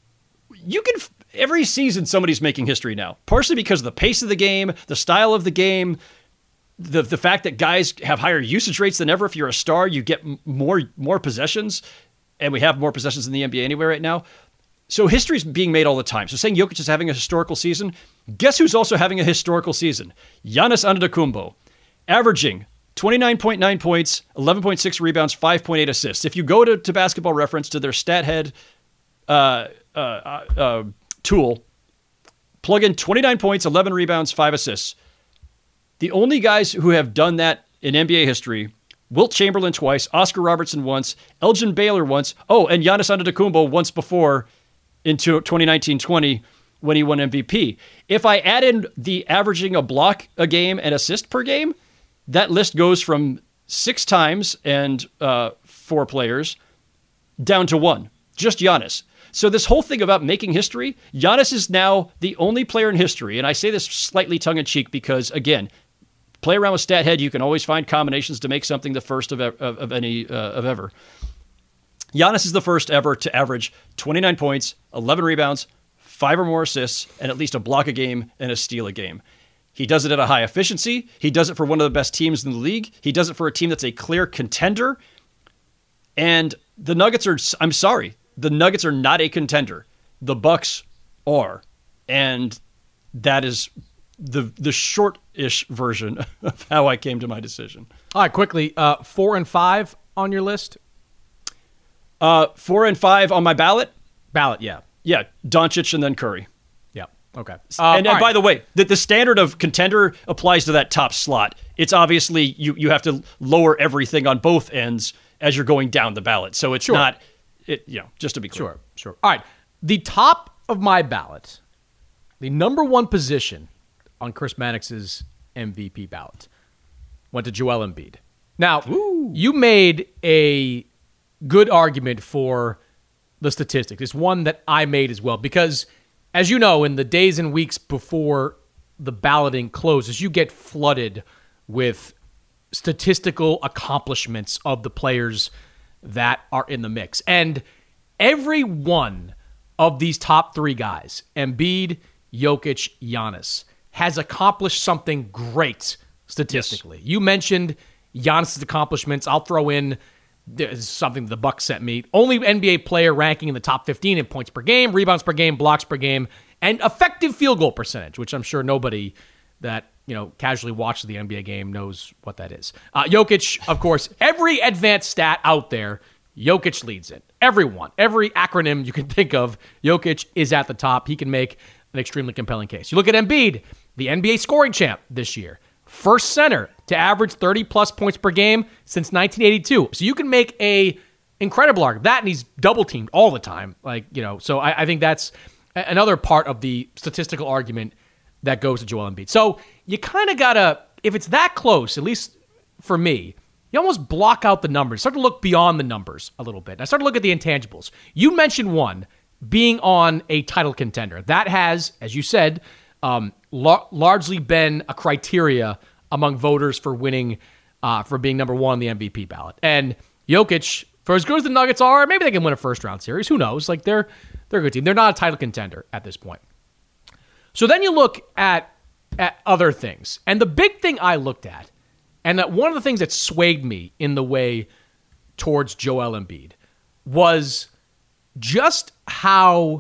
Every season somebody's making history now, partially because of the pace of the game, the style of the game, the fact that guys have higher usage rates than ever. If you're a star, you get more possessions, and we have more possessions in the NBA anyway right now. So history's being made all the time. So saying Jokic is having a historical season, guess who's also having a historical season? Giannis Antetokounmpo, averaging 29.9 points, 11.6 rebounds, 5.8 assists. If you go to Basketball Reference, to their StatHead tool, plug in 29 points, 11 rebounds, 5 assists. The only guys who have done that in NBA history, Wilt Chamberlain twice, Oscar Robertson once, Elgin Baylor once, and Giannis Antetokounmpo once before in 2019-20 when he won MVP. If I add in the averaging a block a game and assist per game, that list goes from 6 times and 4 players down to 1. Just Giannis. So this whole thing about making history, Giannis is now the only player in history, and I say this slightly tongue-in-cheek because, again, play around with StatHead, you can always find combinations to make something the first of ever. Giannis is the first ever to average 29 points, 11 rebounds, 5 or more assists, and at least a block a game and a steal a game. He does it at a high efficiency. He does it for one of the best teams in the league. He does it for a team that's a clear contender. And the Nuggets are, I'm sorry, the Nuggets are not a contender. The Bucks are. And that is the short-ish version of how I came to my decision. All right, quickly, 4 and 5 on your list? 4 and 5 on my ballot? Ballot, yeah. Yeah, Doncic and then Curry. Yeah, okay. And by the way, the standard of contender applies to that top slot. It's obviously you have to lower everything on both ends as you're going down the ballot. So it's not, just to be clear. Sure. All right, the top of my ballot, the number one position on Chris Mannix's MVP ballot, went to Joel Embiid. Now, you made a good argument for the statistics. It's one that I made as well because, as you know, in the days and weeks before the balloting closes, you get flooded with statistical accomplishments of the players that are in the mix. And every one of these top 3 guys, Embiid, Jokic, Giannis, has accomplished something great statistically. Yes. You mentioned Giannis's accomplishments. I'll throw in something the Bucks sent me. Only NBA player ranking in the top 15 in points per game, rebounds per game, blocks per game, and effective field goal percentage, which I'm sure nobody that casually watches the NBA game knows what that is. Jokic, of course, every advanced stat out there, Jokic leads it. Everyone, every acronym you can think of, Jokic is at the top. He can make an extremely compelling case. You look at Embiid, the NBA scoring champ this year. First center to average 30-plus points per game since 1982. So you can make a incredible argument. That, and he's double-teamed all the time. So I think that's another part of the statistical argument that goes to Joel Embiid. So you kind of got to, if it's that close, at least for me, you almost block out the numbers. Start to look beyond the numbers a little bit. And I start to look at the intangibles. You mentioned one, being on a title contender. That has, as you said, largely been a criteria among voters for winning, for being number one on the MVP ballot. And Jokic, for as good as the Nuggets are, maybe they can win a first-round series. Who knows? They're a good team. They're not a title contender at this point. So then you look at other things. And the big thing I looked at, and that one of the things that swayed me in the way towards Joel Embiid, was just how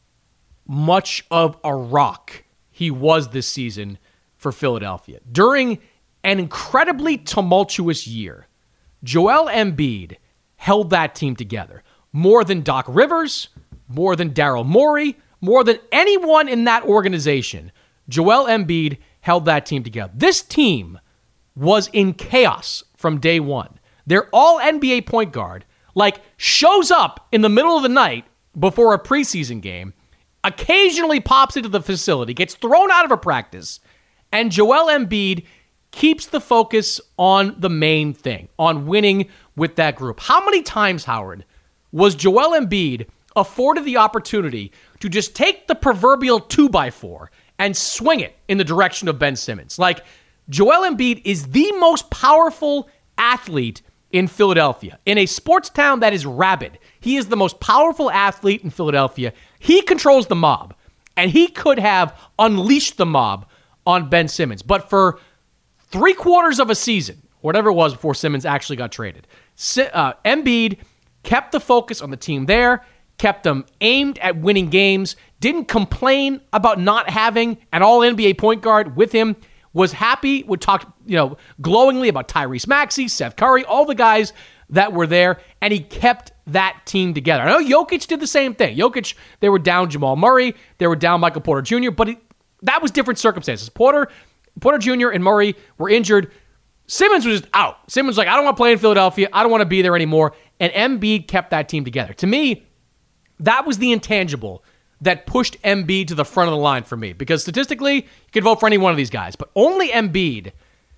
much of a rock he was this season for Philadelphia. During an incredibly tumultuous year, Joel Embiid held that team together. More than Doc Rivers, more than Daryl Morey, more than anyone in that organization, Joel Embiid held that team together. This team was in chaos from day one. Their all-NBA point guard, shows up in the middle of the night before a preseason game, occasionally pops into the facility, gets thrown out of a practice, and Joel Embiid keeps the focus on the main thing, on winning with that group. How many times, Howard, was Joel Embiid afforded the opportunity to just take the proverbial 2x4 and swing it in the direction of Ben Simmons? Joel Embiid is the most powerful athlete in Philadelphia. In a sports town that is rabid, he is the most powerful athlete in Philadelphia. He controls the mob, and he could have unleashed the mob on Ben Simmons. But for 3/4 of a season, whatever it was before Simmons actually got traded, Embiid kept the focus on the team there, kept them aimed at winning games, didn't complain about not having an all-NBA point guard with him was happy, would talk, glowingly about Tyrese Maxey, Seth Curry, all the guys that were there, and he kept that team together. I know Jokic did the same thing. Jokic, they were down Jamal Murray, they were down Michael Porter Jr., but that was different circumstances. Porter Jr. and Murray were injured. Simmons was just out. Simmons was like, I don't want to play in Philadelphia. I don't want to be there anymore. And Embiid kept that team together. To me, that was the intangible that pushed Embiid to the front of the line for me. Because statistically, you could vote for any one of these guys. But only Embiid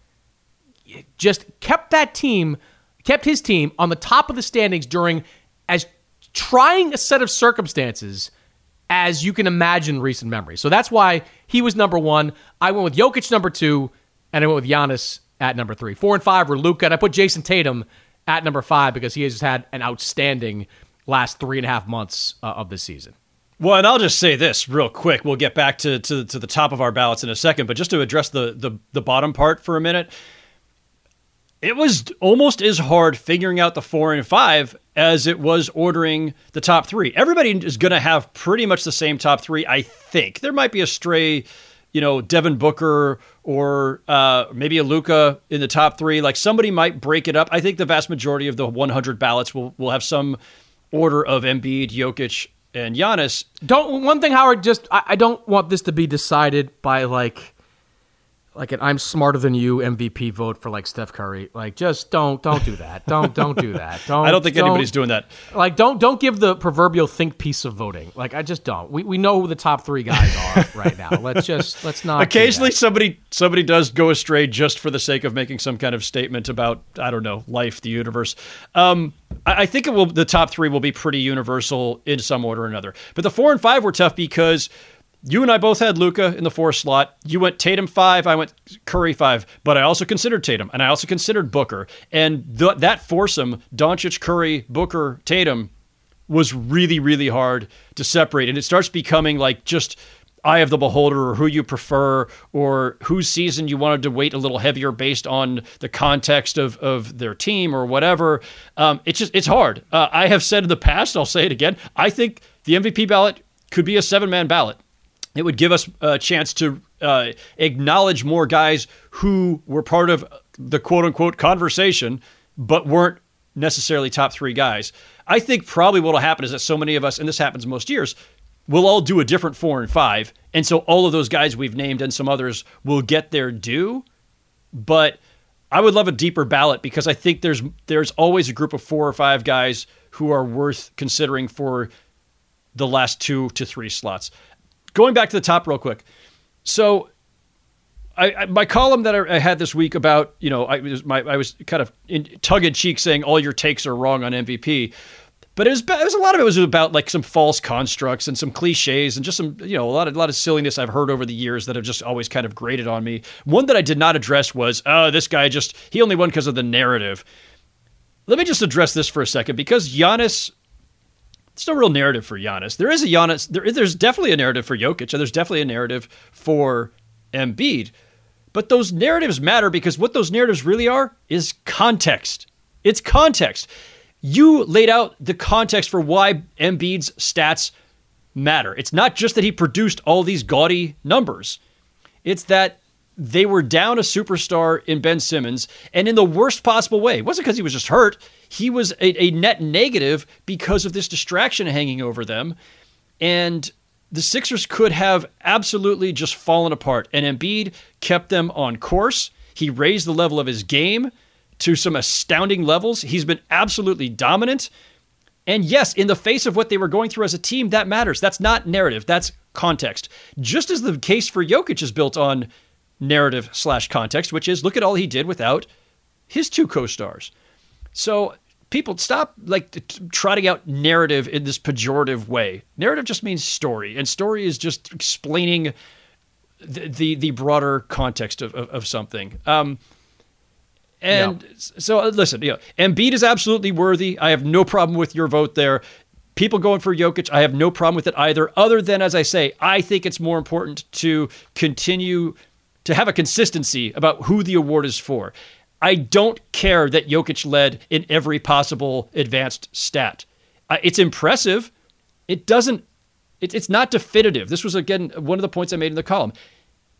just kept his team on the top of the standings during as trying a set of circumstances as you can imagine in recent memory. So that's why he was number 1. I went with Jokic number 2, and I went with Giannis at number 3. 4 and 5 were Luka, and I put Jason Tatum at number 5 because he has had an outstanding last 3.5 months of the season. Well, and I'll just say this real quick. We'll get back to the top of our ballots in a second, but just to address the bottom part for a minute, it was almost as hard figuring out the 4 and 5 as it was ordering the top 3. Everybody is going to have pretty much the same top 3, I think. There might be a stray, Devin Booker or maybe a Luka in the top 3. Like somebody might break it up. I think the vast majority of the 100 ballots will have some order of Embiid, Jokic, and Giannis. One thing, Howard, I don't want this to be decided by like an I'm smarter than you MVP vote for like Steph Curry. Like just don't do that. Don't do that. I don't think anybody's doing that. Like don't give the proverbial think piece of voting. Like I just don't. We know who the top 3 guys are right now. Let's not. Occasionally somebody does go astray just for the sake of making some kind of statement about, I don't know, life, the universe. I think the top 3 will be pretty universal in some order or another. But the 4 and 5 were tough because you and I both had Luka in the 4 slot. You went Tatum 5, I went Curry 5, but I also considered Tatum, and I also considered Booker. And that foursome, Doncic, Curry, Booker, Tatum, was really, really hard to separate. And it starts becoming like just eye of the beholder, or who you prefer, or whose season you wanted to weight a little heavier based on the context of their team or whatever. It's hard. I have said in the past, I'll say it again, I think the MVP ballot could be a 7-man ballot. It would give us a chance to acknowledge more guys who were part of the quote-unquote conversation, but weren't necessarily top 3 guys. I think probably what will happen is that so many of us, and this happens most years, we'll all do a different 4 and 5, and so all of those guys we've named and some others will get their due. But I would love a deeper ballot because I think there's always a group of 4 or 5 guys who are worth considering for the last 2 to 3 slots. Going back to the top real quick. So my column that I had this week about, I was kind of in tongue-in-cheek saying all your takes are wrong on MVP. But it was a lot of it was about like some false constructs and some cliches and just some, a lot of silliness I've heard over the years that have just always kind of grated on me. One that I did not address was, this guy he only won because of the narrative. Let me just address this for a second because Giannis, there's no real narrative for Giannis. There is a Giannis. There's definitely a narrative for Jokic, and there's definitely a narrative for Embiid. But those narratives matter because what those narratives really are is context. It's context. You laid out the context for why Embiid's stats matter. It's not just that he produced all these gaudy numbers. It's that they were down a superstar in Ben Simmons, and in the worst possible way. It wasn't because he was just hurt. He was a net negative because of this distraction hanging over them. And the Sixers could have absolutely just fallen apart. And Embiid kept them on course. He raised the level of his game to some astounding levels. He's been absolutely dominant. And yes, in the face of what they were going through as a team, that matters. That's not narrative. That's context. Just as the case for Jokic is built on narrative/context, which is look at all he did without his 2 co-stars. So people stop trotting out narrative in this pejorative way. Narrative just means story, and story is just explaining the broader context of something. So listen, Embiid is absolutely worthy. I have no problem with your vote there. People going for Jokic, I have no problem with it either. Other than, as I say, I think it's more important to continue to have a consistency about who the award is for. I don't care that Jokic led in every possible advanced stat. It's impressive. It's not definitive. This was, again, one of the points I made in the column.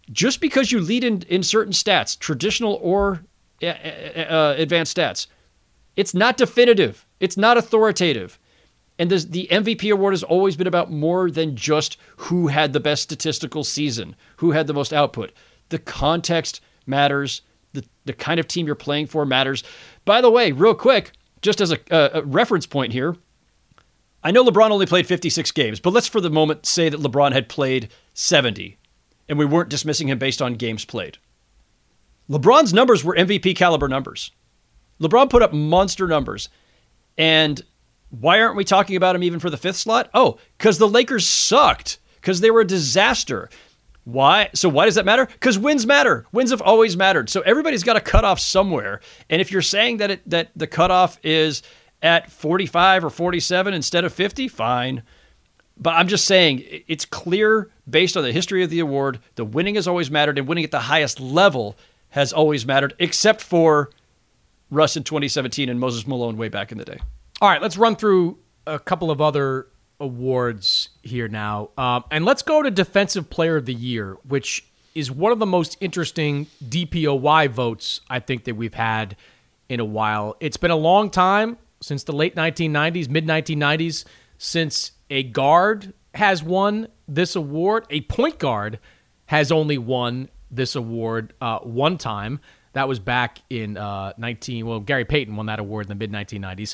just because you lead in certain stats, traditional or advanced stats, it's not definitive. It's not authoritative. And the MVP award has always been about more than just who had the best statistical season, who had the most output. The context matters. The kind of team you're playing for matters. By the way, real quick, just as a reference point here, I know LeBron only played 56 games, but let's for the moment say that LeBron had played 70, and we weren't dismissing him based on games played. LeBron's numbers were MVP caliber numbers. LeBron put up monster numbers. And why aren't we talking about him even for the 5th slot? Oh, because the Lakers sucked, because they were a disaster. Why? So why does that matter? Because wins matter. Wins have always mattered. So everybody's got a cutoff somewhere. And if you're saying that the cutoff is at 45 or 47 instead of 50, fine. But I'm just saying it's clear based on the history of the award, the winning has always mattered, and winning at the highest level has always mattered, except for Russ in 2017 and Moses Malone way back in the day. All right, let's run through a couple of other awards here now. And let's go to Defensive Player of the Year, which is one of the most interesting DPOY votes I think that we've had in a while. It's been a long time, since the late 1990s, mid-1990s, since a guard has won this award. A point guard has only won this award one time. That was back in Gary Payton won that award in the mid-1990s.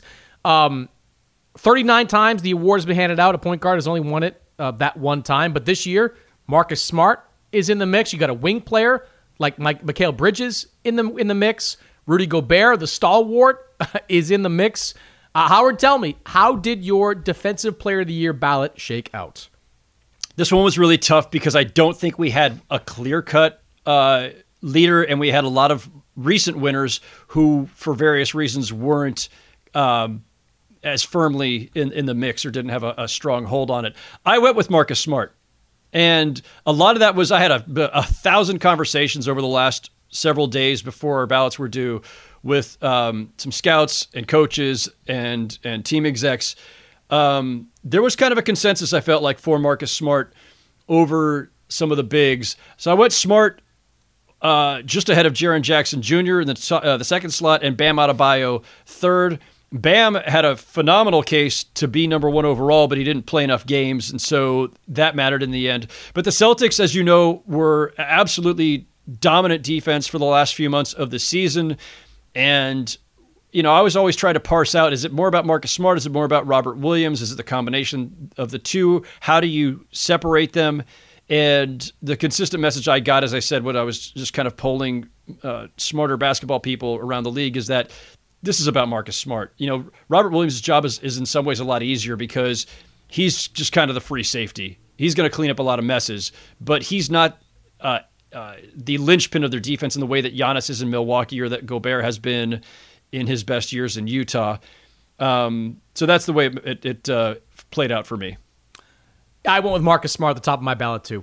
39 times the award has been handed out. A point guard has only won it that one time. But this year, Marcus Smart is in the mix. You got a wing player like Mikal Bridges in the mix. Rudy Gobert, the stalwart, is in the mix. Howard, tell me, how did your Defensive Player of the Year ballot shake out? This one was really tough because I don't think we had a clear-cut leader, and we had a lot of recent winners who, for various reasons, weren't as firmly in the mix or didn't have a strong hold on it. I went with Marcus Smart. And a lot of that was I had a 1,000 conversations over the last several days before our ballots were due with some scouts and coaches and team execs. There was kind of a consensus, I felt like, for Marcus Smart over some of the bigs. So I went Smart just ahead of Jaren Jackson Jr. in the second slot and Bam Adebayo third. Bam had a phenomenal case to be number one overall, but he didn't play enough games, and so that mattered in the end. But the Celtics, as you know, were absolutely dominant defense for the last few months of the season. And, you know, I was always trying to parse out, is it more about Marcus Smart? Is it more about Robert Williams? Is it the combination of the two? How do you separate them? And the consistent message I got, as I said, when I was just kind of polling smarter basketball people around the league, is that this is about Marcus Smart. You know, Robert Williams' job is in some ways a lot easier because he's just kind of the free safety. He's going to clean up a lot of messes, but he's not the linchpin of their defense in the way that Giannis is in Milwaukee or that Gobert has been in his best years in Utah. So that's the way it played out for me. I went with Marcus Smart at the top of my ballot too.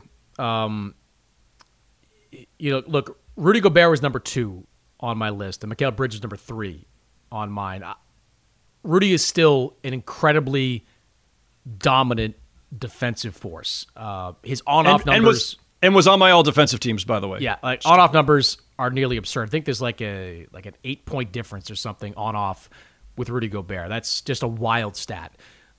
Look, Rudy Gobert was number 2 on my list, and Mikal Bridges number 3 on mine. Rudy is still an incredibly dominant defensive force. His on-off numbers was on my all defensive teams, by the way. Yeah, like on-off numbers are nearly absurd. I think there's like an 8-point difference or something on-off with Rudy Gobert. That's just a wild stat.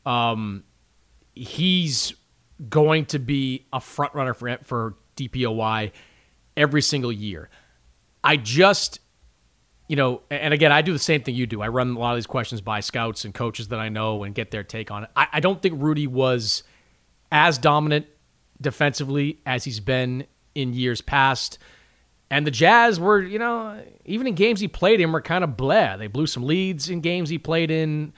He's going to be a front runner for DPOY every single year. I just, and again, I do the same thing you do. I run a lot of these questions by scouts and coaches that I know and get their take on it. I don't think Rudy was as dominant defensively as he's been in years past. And the Jazz were, even in games he played in, were kind of blah. They blew some leads in games he played in.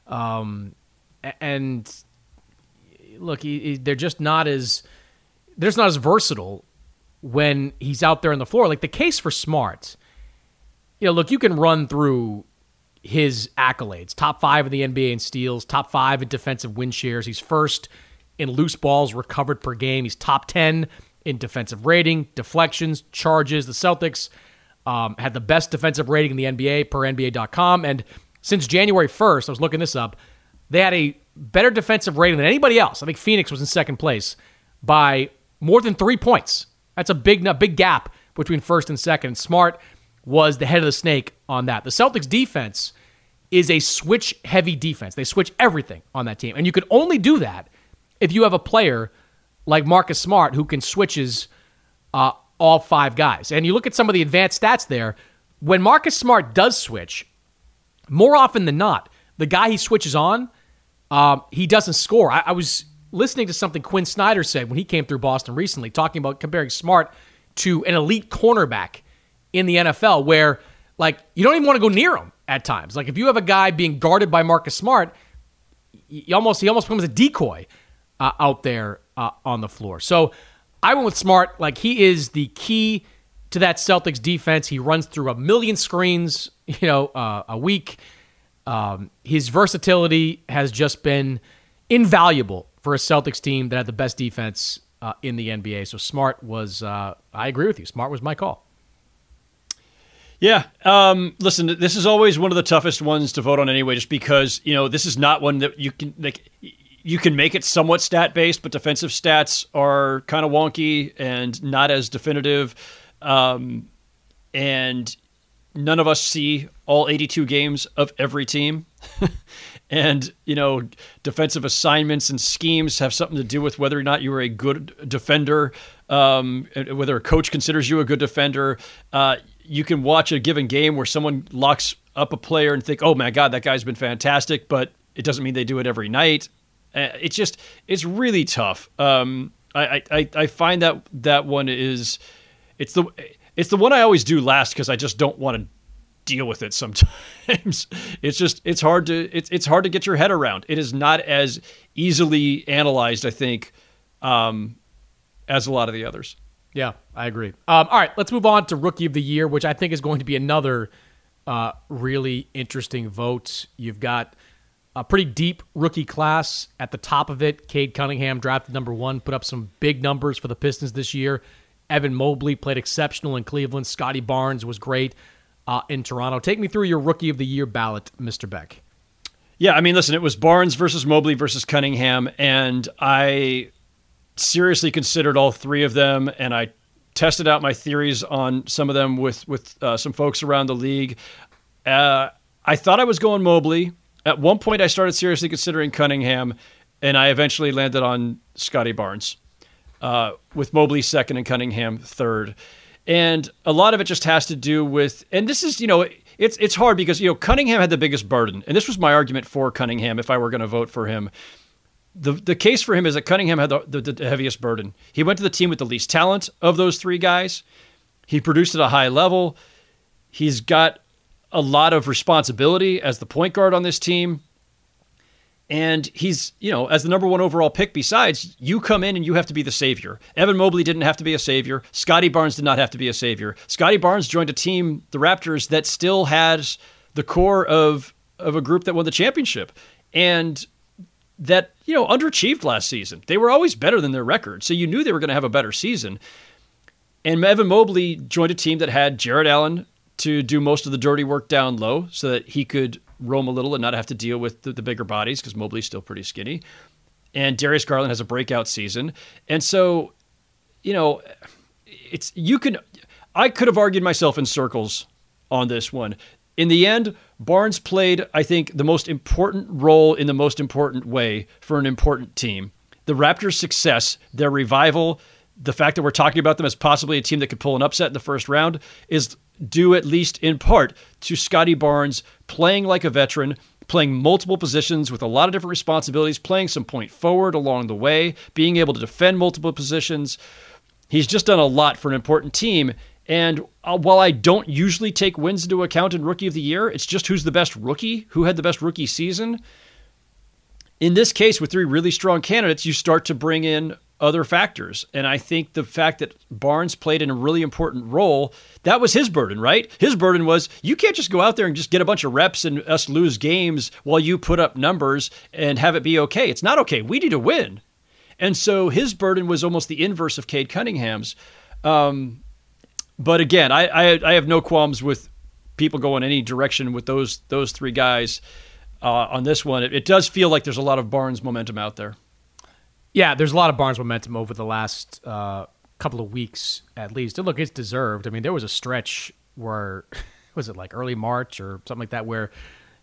And look, they're just not as versatile when he's out there on the floor. Like the case for Smart, look, you can run through his accolades. Top 5 in the NBA in steals, top 5 in defensive win shares. He's first in loose balls recovered per game. He's top 10 in defensive rating, deflections, charges. The Celtics had the best defensive rating in the NBA per NBA.com. And since January 1st, I was looking this up, they had a better defensive rating than anybody else. I think Phoenix was in second place by more than 3 points That's a big gap between first and second. Smart was the head of the snake on that. The Celtics defense is a switch-heavy defense. They switch everything on that team. And you can only do that if you have a player like Marcus Smart who can switches all 5 guys. And you look at some of the advanced stats there. When Marcus Smart does switch, more often than not, the guy he switches on, he doesn't score. I was listening to something Quinn Snyder said when he came through Boston recently, talking about comparing Smart to an elite cornerback in the NFL where, like, you don't even want to go near him at times. Like, if you have a guy being guarded by Marcus Smart, he almost becomes a decoy out there on the floor. So I went with Smart. Like, he is the key to that Celtics defense. He runs through a million screens, a week. His versatility has just been invaluable for a Celtics team that had the best defense in the NBA. So Smart was, I agree with you. Smart was my call. Yeah. Listen, this is always one of the toughest ones to vote on anyway, just because, this is not one that you can make it somewhat stat-based, but defensive stats are kind of wonky and not as definitive. And none of us see all 82 games of every team. And, defensive assignments and schemes have something to do with whether or not you are a good defender, whether a coach considers you a good defender. You can watch a given game where someone locks up a player and think, oh, my God, that guy's been fantastic, but it doesn't mean they do it every night. It's really tough. I find that one is it's the one I always do last because I just don't want to deal with it sometimes. It's hard to get your head around. It is not as easily analyzed, I think, as a lot of the others. Yeah, I agree. All right, let's move on to Rookie of the Year, which I think is going to be another really interesting vote. You've got a pretty deep rookie class at the top of it. Cade Cunningham, drafted number 1, put up some big numbers for the Pistons this year. Evan Mobley played exceptional in Cleveland. Scotty Barnes was great in Toronto. Take me through your Rookie of the Year ballot, Mr. Beck. Yeah, I mean, listen, it was Barnes versus Mobley versus Cunningham, and I seriously considered all 3 of them, and I tested out my theories on some of them with some folks around the league. I thought I was going Mobley. At one point, I started seriously considering Cunningham, and I eventually landed on Scotty Barnes, with Mobley second and Cunningham third. And a lot of it just has to do with, and this is, it's hard because, Cunningham had the biggest burden. And this was my argument for Cunningham if I were going to vote for him. The case for him is that Cunningham had the heaviest burden. He went to the team with the least talent of those 3 guys. He produced at a high level. He's got a lot of responsibility as the point guard on this team. And he's, as the number 1 overall pick, besides, you come in and you have to be the savior. Evan Mobley didn't have to be a savior. Scotty Barnes did not have to be a savior. Scotty Barnes joined a team, the Raptors, that still has the core of a group that won the championship. And that, underachieved last season. They were always better than their record, so you knew they were going to have a better season. And Evan Mobley joined a team that had Jarrett Allen to do most of the dirty work down low so that he could roam a little and not have to deal with the bigger bodies because Mobley's still pretty skinny. And Darius Garland has a breakout season. And so, I could have argued myself in circles on this one. In the end, Barnes played, I think, the most important role in the most important way for an important team. The Raptors' success, their revival, the fact that we're talking about them as possibly a team that could pull an upset in the first round is due at least in part to Scotty Barnes playing like a veteran, playing multiple positions with a lot of different responsibilities, playing some point forward along the way, being able to defend multiple positions. He's just done a lot for an important team. And while I don't usually take wins into account in Rookie of the Year, it's just who's the best rookie, who had the best rookie season. In this case, with 3 really strong candidates, you start to bring in other factors. And I think the fact that Barnes played in a really important role, that was his burden, right? His burden was, you can't just go out there and just get a bunch of reps and us lose games while you put up numbers and have it be okay. It's not okay. We need to win. And so his burden was almost the inverse of Cade Cunningham's. But again, I have no qualms with people going any direction with those 3 guys on this one. It does feel like there's a lot of Barnes momentum out there. Yeah, there's a lot of Barnes momentum over the last couple of weeks at least. And look, it's deserved. I mean, there was a stretch where, was it like early March or something like that, where,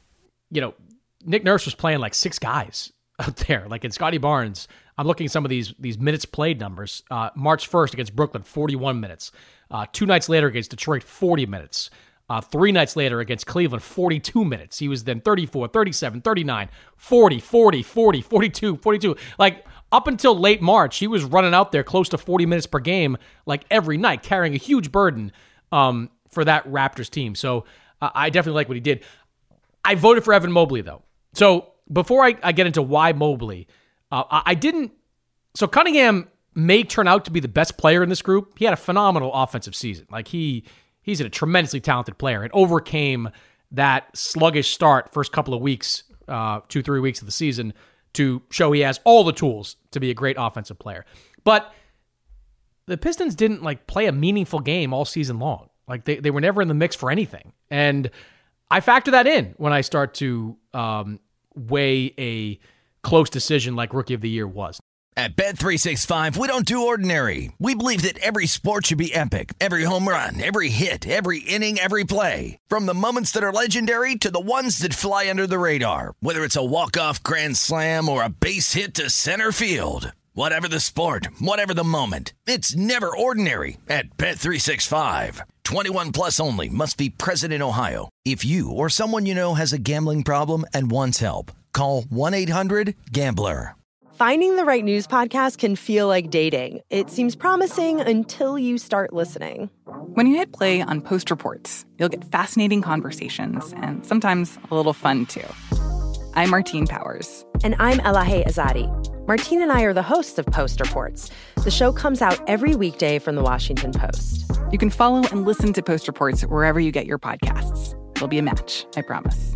Nick Nurse was playing like 6 guys out there. Like in Scotty Barnes, I'm looking at some of these minutes played numbers. March 1st against Brooklyn, 41 minutes. 2 nights later against Detroit, 40 minutes. 3 nights later against Cleveland, 42 minutes. He was then 34, 37, 39, 40, 40, 40, 42, 42. Like, up until late March, he was running out there close to 40 minutes per game, like every night, carrying a huge burden for that Raptors team. So I definitely like what he did. I voted for Evan Mobley, though. So before I get into why Mobley, I didn't. So Cunningham may turn out to be the best player in this group. He had a phenomenal offensive season. Like he's a tremendously talented player and overcame that sluggish start first couple of weeks, 2-3 weeks of the season to show he has all the tools to be a great offensive player. But the Pistons didn't play a meaningful game all season long. Like they were never in the mix for anything. And I factor that in when I start to weigh a close decision like Rookie of the Year was. At Bet365, we don't do ordinary. We believe that every sport should be epic. Every home run, every hit, every inning, every play. From the moments that are legendary to the ones that fly under the radar. Whether it's a walk-off grand slam or a base hit to center field. Whatever the sport, whatever the moment. It's never ordinary at Bet365. 21 plus only. Must be present in Ohio. If you or someone you know has a gambling problem and wants help, call 1-800-GAMBLER. Finding the right news podcast can feel like dating. It seems promising until you start listening. When you hit play on Post Reports, you'll get fascinating conversations and sometimes a little fun, too. I'm Martine Powers. And I'm Elahe Azadi. Martine and I are the hosts of Post Reports. The show comes out every weekday from The Washington Post. You can follow and listen to Post Reports wherever you get your podcasts. It'll be a match, I promise.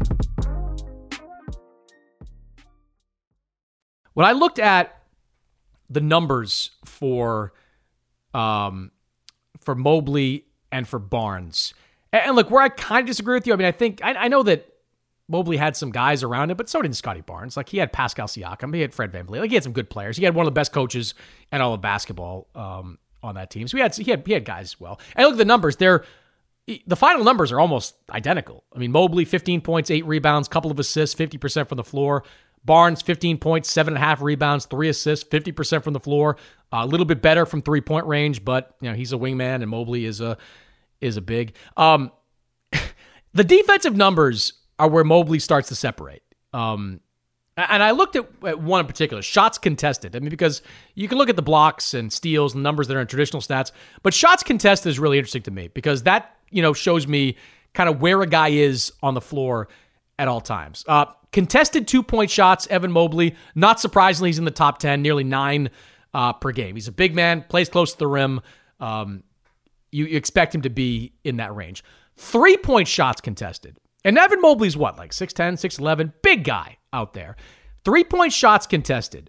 When I looked at the numbers for Mobley and for Barnes, and look, where I kind of disagree with you, I mean, I know that Mobley had some guys around him, but so did Scotty Barnes. Like, he had Pascal Siakam, he had Fred VanVleet. Like, he had some good players. He had one of the best coaches in all of basketball on that team. So he had guys as well. And look at the numbers. The final numbers are almost identical. I mean, Mobley, 15 points, 8 rebounds, couple of assists, 50% from the floor. Barnes, 15 points, 7.5 rebounds, 3 assists, 50% from the floor. A little bit better from 3-point range, but he's a wingman, and Mobley is a big. The defensive numbers are where Mobley starts to separate. And I looked at one in particular, shots contested. I mean, because you can look at the blocks and steals and numbers that are in traditional stats, but shots contested is really interesting to me because that, shows me kind of where a guy is on the floor at all times. Contested 2-point shots, Evan Mobley, not surprisingly, he's in the top 10, nearly 9 per game. He's a big man, plays close to the rim. You expect him to be in that range. 3-point shots contested. And Evan Mobley's what, like 6'10", 6'11", big guy out there. 3-point shots contested.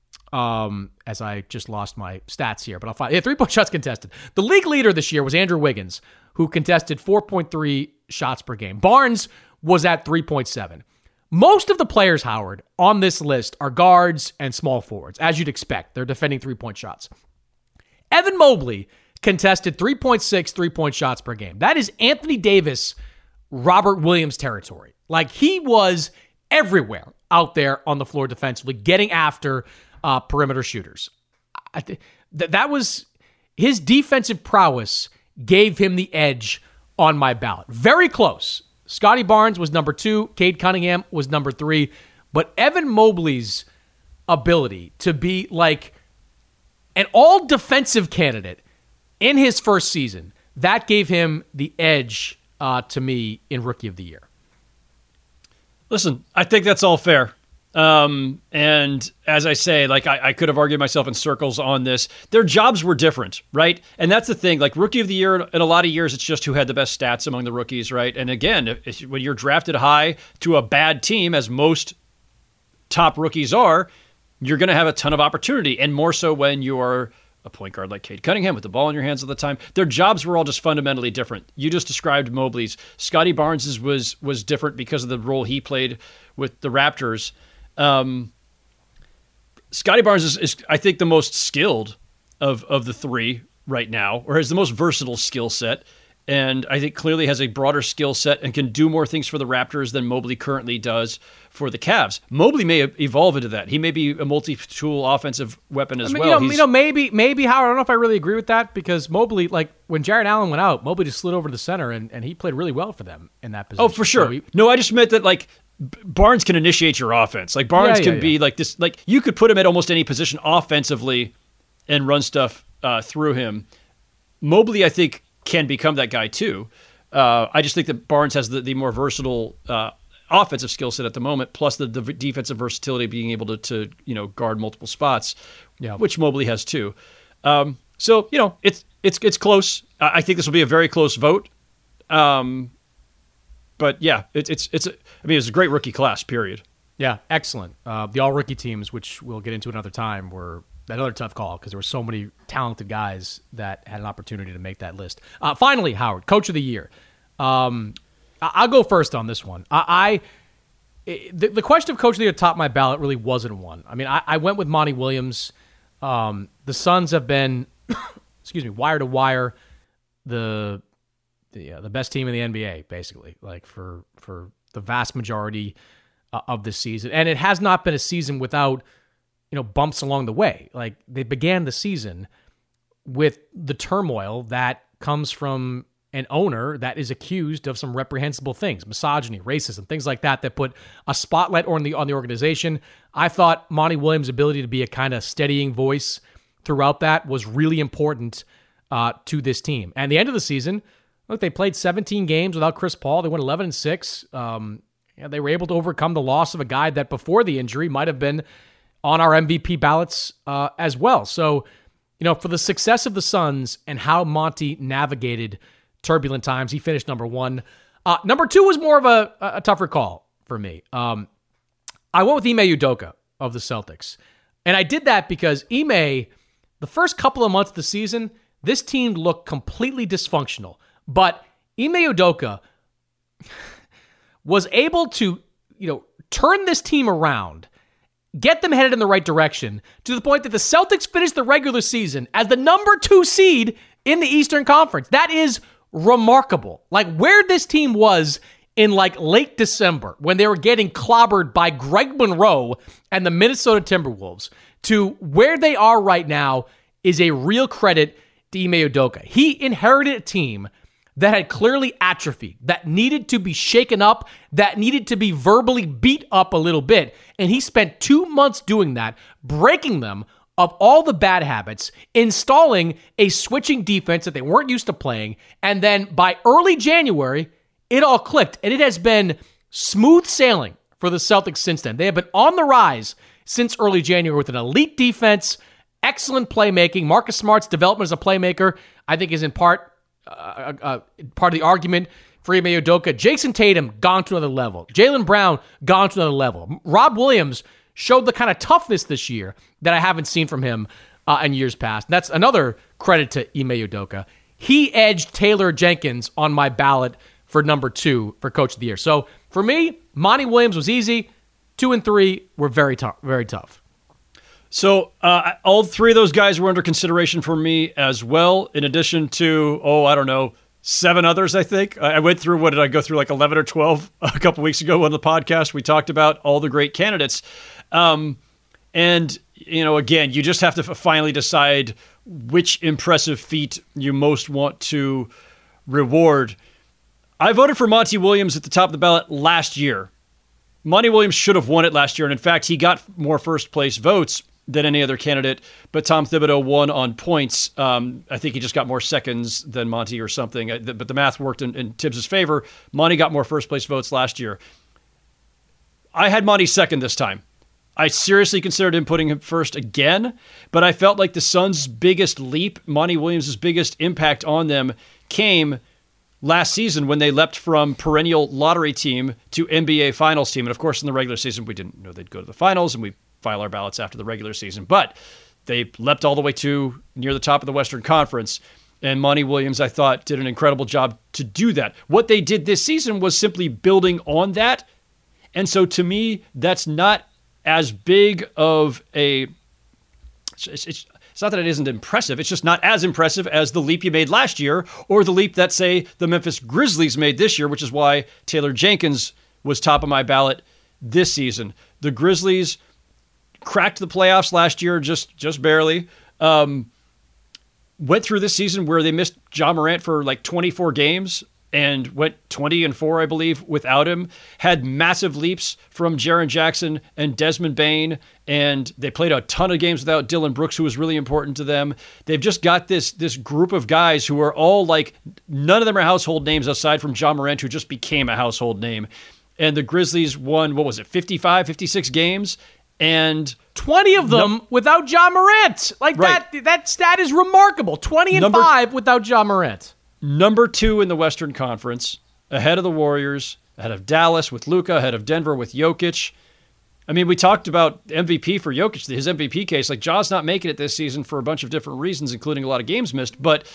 As I just lost my stats here, but I'll find. Yeah, 3-point shots contested. The league leader this year was Andrew Wiggins, who contested 4.3 shots per game. Barnes was at 3.7. Most of the players, Howard, on this list are guards and small forwards, as you'd expect. They're defending 3-point shots. Evan Mobley contested 3.6 3-point shots per game. That is Anthony Davis, Robert Williams territory. Like, he was everywhere out there on the floor defensively, getting after perimeter shooters. That was his defensive prowess gave him the edge on my ballot. Very close. Scotty Barnes was number 2. Cade Cunningham was number 3. But Evan Mobley's ability to be like an all-defensive candidate in his first season, that gave him the edge to me in Rookie of the Year. Listen, I think that's all fair. And as I say, like I could have argued myself in circles on this. Their jobs were different, right? And that's the thing. Like, Rookie of the Year, in a lot of years, it's just who had the best stats among the rookies, right? And again, when you're drafted high to a bad team, as most top rookies are, you're going to have a ton of opportunity, and more so when you're a point guard like Cade Cunningham with the ball in your hands all the time. Their jobs were all just fundamentally different. You just described Mobley's. Scotty Barnes's was different because of the role he played with the Raptors. Scotty Barnes is, I think, the most skilled of the three right now, or has the most versatile skill set. And I think clearly has a broader skill set and can do more things for the Raptors than Mobley currently does for the Cavs. Mobley may evolve into that. He may be a multi-tool offensive weapon as well. Maybe, Howard, I don't know if I really agree with that, because Mobley, like when Jarrett Allen went out, Mobley just slid over to the center and he played really well for them in that position. Oh, for sure. No, I just meant that like Barnes can initiate your offense. Like Barnes can be like this, like you could put him at almost any position offensively and run stuff through him. Mobley, I think, can become that guy too. I just think that Barnes has the more versatile offensive skill set at the moment, plus the defensive versatility of being able to guard multiple spots, which Mobley has too. So it's close. I think this will be a very close vote. But yeah, it's a great rookie class. Period. Yeah, excellent. The all rookie teams, which we'll get into another time, were another tough call because there were so many talented guys that had an opportunity to make that list. Finally, Howard, Coach of the Year. I'll go first on this one. The question of Coach of the Year top my ballot really wasn't one. I mean, I went with Monty Williams. The Suns have been, wire to wire, the best team in the NBA, basically, like for the vast majority of this season. And it has not been a season without bumps along the way. Like they began the season with the turmoil that comes from an owner that is accused of some reprehensible things, misogyny, racism, things like that put a spotlight on the organization. I thought Monty Williams' ability to be a kind of steadying voice throughout that was really important to this team. And the end of the season, look, they played 17 games without Chris Paul. They went 11-6. They were able to overcome the loss of a guy that before the injury might have been on our MVP ballots as well. So, for the success of the Suns and how Monty navigated turbulent times, he finished number one. Number two was more of a tougher call for me. I went with Ime Udoka of the Celtics. And I did that because Ime, the first couple of months of the season, this team looked completely dysfunctional. But Ime Udoka was able to, turn this team around, get them headed in the right direction, to the point that the Celtics finished the regular season as the number 2 seed in the Eastern Conference. That is remarkable. Like where this team was in like late December when they were getting clobbered by Greg Monroe and the Minnesota Timberwolves to where they are right now is a real credit to Ime Udoka. He inherited a team that had clearly atrophied, that needed to be shaken up, that needed to be verbally beat up a little bit. And he spent 2 months doing that, breaking them of all the bad habits, installing a switching defense that they weren't used to playing. And then by early January, it all clicked. And it has been smooth sailing for the Celtics since then. They have been on the rise since early January with an elite defense, excellent playmaking. Marcus Smart's development as a playmaker, I think, is in part of the argument for Ime Udoka. Jason Tatum gone to another level. Jaylen Brown gone to another level. Rob Williams showed the kind of toughness this year that I haven't seen from him in years past. And that's another credit to Ime Udoka. He edged Taylor Jenkins on my ballot for number 2 for Coach of the Year. So for me, Monty Williams was easy. 2 and 3 were very tough. Very tough. So all three of those guys were under consideration for me as well, in addition to, 7 others, I think. I went through, what did I go through, like 11 or 12 a couple weeks ago on the podcast. We talked about all the great candidates. And, again, you just have to finally decide which impressive feat you most want to reward. I voted for Monty Williams at the top of the ballot last year. Monty Williams should have won it last year, and in fact, he got more first-place votes than any other candidate, but Tom Thibodeau won on points. I think he just got more seconds than Monty or something, but the math worked in Tibbs' favor. Monty got more first-place votes last year. I had Monty second this time. I seriously considered putting him first again, but I felt like the Suns' biggest leap, Monty Williams' biggest impact on them, came last season when they leapt from perennial lottery team to NBA Finals team. And of course, in the regular season, we didn't know they'd go to the finals, and we file our ballots after the regular season. But they leapt all the way to near the top of the Western Conference. And Monty Williams, I thought, did an incredible job to do that. What they did this season was simply building on that. And so to me, that's not as big of a... It's not that it isn't impressive. It's just not as impressive as the leap you made last year or the leap that, say, the Memphis Grizzlies made this year, which is why Taylor Jenkins was top of my ballot this season. The Grizzlies cracked the playoffs last year just barely. Went through this season where they missed Ja Morant for like 24 games and went 20-4, I believe, without him. Had massive leaps from Jaren Jackson and Desmond Bane, and they played a ton of games without Dillon Brooks, who was really important to them. They've just got this group of guys who are all like, none of them are household names aside from Ja Morant, who just became a household name. And the Grizzlies won, 55, 56 games, and 20 of them without Ja Morant. Like that stat is remarkable. 20-5 without Ja Morant. Number 2 in the Western Conference, ahead of the Warriors, ahead of Dallas with Luka, ahead of Denver with Jokic. I mean, we talked about MVP for Jokic, his MVP case. Like, Ja's not making it this season for a bunch of different reasons, including a lot of games missed. But,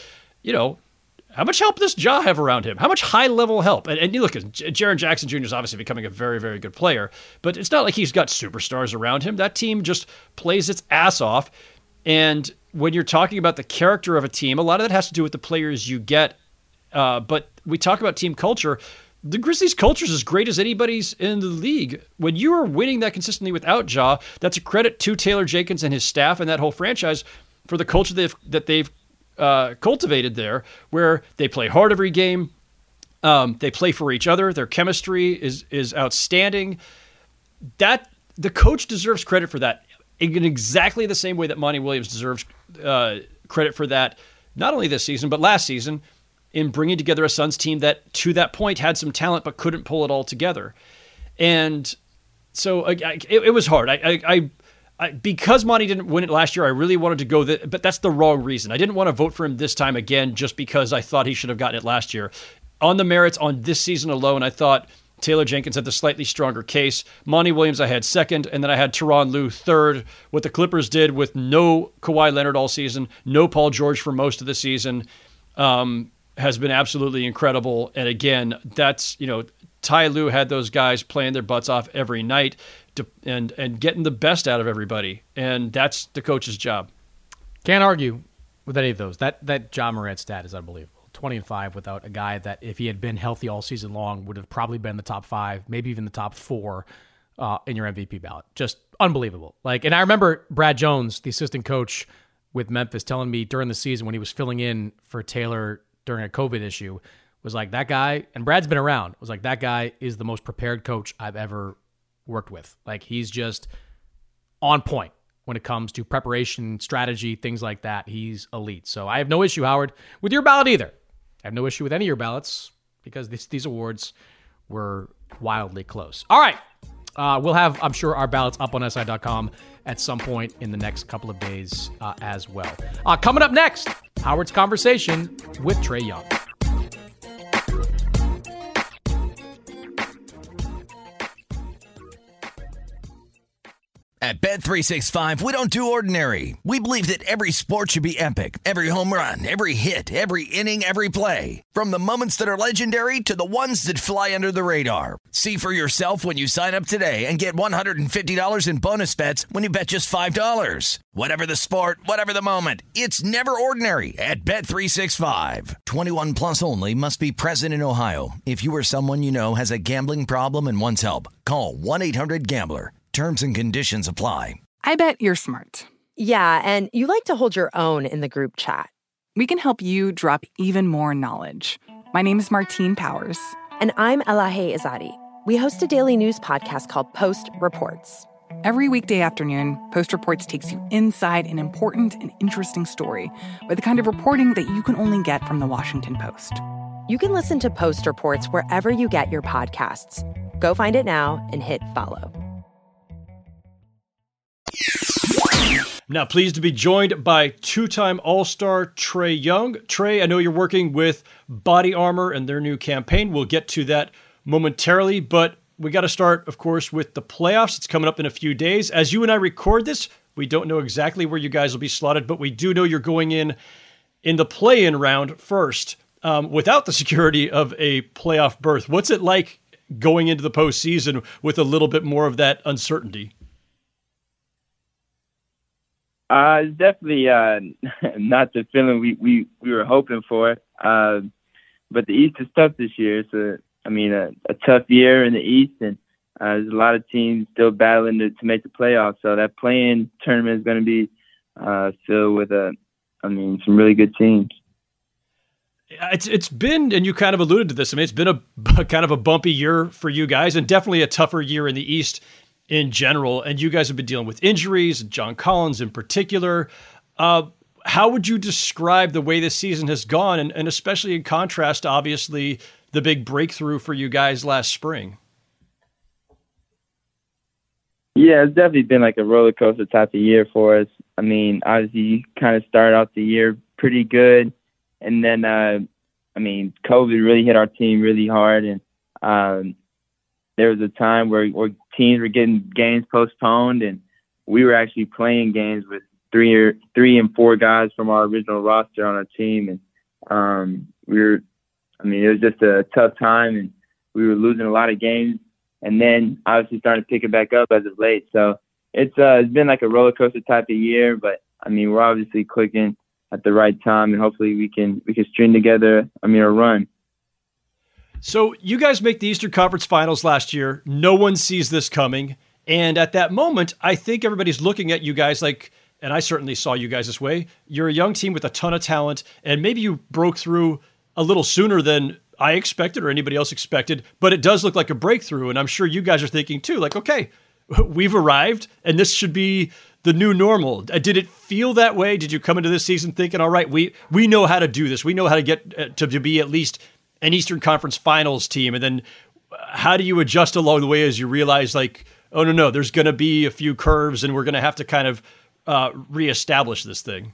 how much help does Ja have around him? How much high-level help? And you look at Jaren Jackson Jr. is obviously becoming a very, very good player, but it's not like he's got superstars around him. That team just plays its ass off. And when you're talking about the character of a team, a lot of that has to do with the players you get. But we talk about team culture. The Grizzlies' culture is as great as anybody's in the league. When you are winning that consistently without Ja, that's a credit to Taylor Jenkins and his staff and that whole franchise for the culture that they've cultivated there, where they play hard every game. They play for each other. Their chemistry is outstanding. That the coach deserves credit for that in exactly the same way that Monty Williams deserves credit for that, not only this season, but last season, in bringing together a Suns team that, to that point, had some talent but couldn't pull it all together. And so it was hard. Because Monty didn't win it last year, I really wanted to go but that's the wrong reason. I didn't want to vote for him this time again just because I thought he should have gotten it last year. On the merits, on this season alone, I thought Taylor Jenkins had the slightly stronger case. Monty Williams I had second, and then I had Tyronn Lue third. What the Clippers did with no Kawhi Leonard all season, no Paul George for most of the season, has been absolutely incredible. And again, that's, Ty Lue had those guys playing their butts off every night and getting the best out of everybody. And that's the coach's job. Can't argue with any of those. That Ja Morant stat is unbelievable. 20-5 without a guy that, if he had been healthy all season long, would have probably been the top 5, maybe even the top 4 in your MVP ballot. Just unbelievable. And I remember Brad Jones, the assistant coach with Memphis, telling me during the season when he was filling in for Taylor during a COVID issue, was like, that guy, and Brad's been around, was like, that guy is the most prepared coach I've ever worked with. He's just on point when it comes to preparation, strategy, things like that. He's elite. So I have no issue, Howard, with your ballot either. I have no issue with any of your ballots because these awards were wildly close. All right. We'll have, I'm sure, our ballots up on SI.com at some point in the next couple of days as well. Coming up next, Howard's conversation with Trae Young. At Bet365, we don't do ordinary. We believe that every sport should be epic. Every home run, every hit, every inning, every play. From the moments that are legendary to the ones that fly under the radar. See for yourself when you sign up today and get $150 in bonus bets when you bet just $5. Whatever the sport, whatever the moment, it's never ordinary at Bet365. 21 plus only. Must be present in Ohio. If you or someone you know has a gambling problem and wants help, call 1-800-GAMBLER. Terms and conditions apply. I bet you're smart. Yeah, and you like to hold your own in the group chat. We can help you drop even more knowledge. My name is Martine Powers. And I'm Elahe Izadi. We host a daily news podcast called Post Reports. Every weekday afternoon, Post Reports takes you inside an important and interesting story with the kind of reporting that you can only get from the Washington Post. You can listen to Post Reports wherever you get your podcasts. Go find it now and hit follow. Now, pleased to be joined by two-time All-Star Trae Young. Trae, I know you're working with Body Armor and their new campaign. We'll get to that momentarily, but we got to start, of course, with the playoffs. It's coming up in a few days. As you and I record this, we don't know exactly where you guys will be slotted, but we do know you're going in the play-in round first, without the security of a playoff berth. What's it like going into the postseason with a little bit more of that uncertainty? It's definitely not the feeling we were hoping for. But the East is tough this year. It's a tough year in the East, and there's a lot of teams still battling to make the playoffs. So that play-in tournament is going to be filled with some really good teams. It's been, and you kind of alluded to this, I mean, it's been a kind of a bumpy year for you guys, and definitely a tougher year in the East in general. And you guys have been dealing with injuries, John Collins in particular. How would you describe the way this season has gone, and especially in contrast to, obviously, the big breakthrough for you guys last spring? Yeah, it's definitely been like a roller coaster type of year for us. I mean, obviously, you kind of started out the year pretty good, and then, COVID really hit our team really hard, and there was a time where teams were getting games postponed, and we were actually playing games with three and four guys from our original roster on our team, and it was just a tough time, and we were losing a lot of games, and then obviously starting to pick it back up as of late. So it's been like a roller coaster type of year, but I mean, we're obviously clicking at the right time, and hopefully we can string together a run. So you guys make the Eastern Conference Finals last year. No one sees this coming, and at that moment, I think everybody's looking at you guys like, and I certainly saw you guys this way, you're a young team with a ton of talent, and maybe you broke through a little sooner than I expected or anybody else expected, but it does look like a breakthrough, and I'm sure you guys are thinking too, like, okay, we've arrived, and this should be the new normal. Did it feel that way? Did you come into this season thinking, all right, we know how to do this. We know how to get to be at least an Eastern Conference Finals team, and then how do you adjust along the way as you realize, like, oh, no, there's going to be a few curves, and we're going to have to kind of reestablish this thing?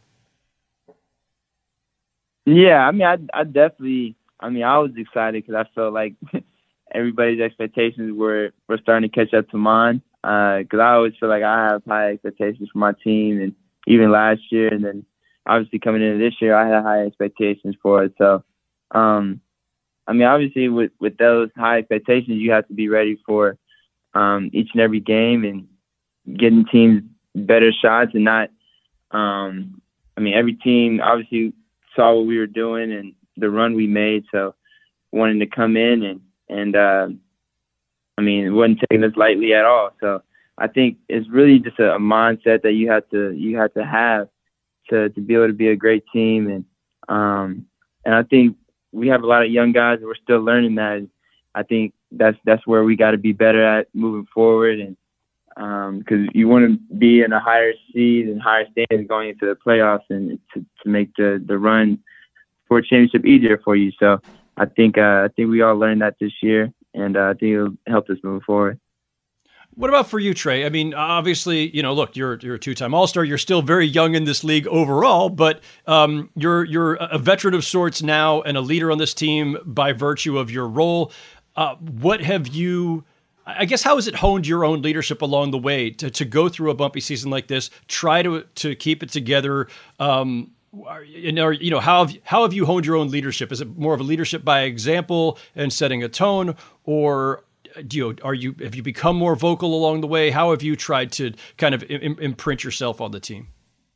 Yeah, I mean, I definitely, I was excited because I felt like everybody's expectations were starting to catch up to mine. Because I always feel like I have high expectations for my team, and even last year, and then obviously coming into this year, I had high expectations for it. So, obviously with those high expectations, you have to be ready for each and every game and getting teams better shots, and not. Every team obviously saw what we were doing and the run we made, so wanting to come in and it wasn't taking us lightly at all. So I think it's really just a mindset that you have to have to be able to be a great team. And I think we have a lot of young guys and we're still learning that. I think that's where we got to be better at moving forward. And because you want to be in a higher seed and higher standings going into the playoffs, and to make the run for a championship easier for you. So I think we all learned that this year. And I think it'll help us move forward. What about for you, Trey? I mean, obviously, look, you're a two-time All-Star. You're still very young in this league overall, but you're a veteran of sorts now and a leader on this team by virtue of your role. What have you? I guess how has it honed your own leadership along the way to go through a bumpy season like this? Try to keep it together. How have you honed your own leadership? Is it more of a leadership by example and setting a tone, or have you become more vocal along the way? How have you tried to kind of imprint yourself on the team?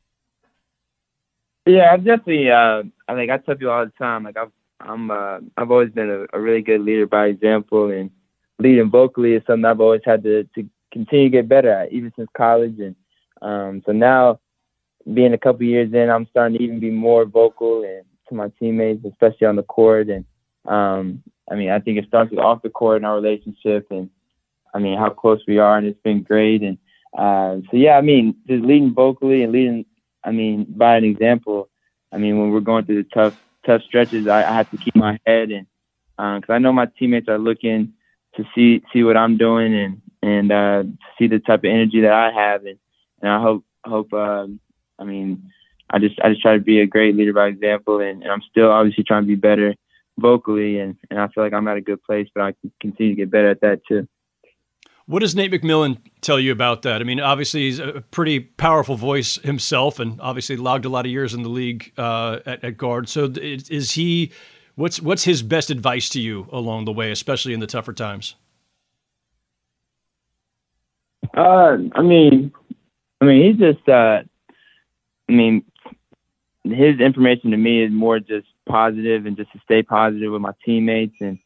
Yeah, I've definitely. I tell people all the time, like I've always been a really good leader by example, and leading vocally is something I've always had to continue to get better at, even since college. And so now, being a couple years in, I'm starting to even be more vocal and to my teammates, especially on the court. And I think it starts with off the court and our relationship, and how close we are, and it's been great. And just leading vocally and leading, by an example. When we're going through the tough stretches, I have to keep my head, and because I know my teammates are looking to see what I'm doing and see the type of energy that I have, and I hope. I just try to be a great leader by example, and I'm still obviously trying to be better vocally, and I feel like I'm at a good place, but I can continue to get better at that too. What does Nate McMillan tell you about that? Obviously he's a pretty powerful voice himself, and obviously logged a lot of years in the league at guard. So is he? What's his best advice to you along the way, especially in the tougher times? He's just I mean, his information to me is more just positive and just to stay positive with my teammates. And,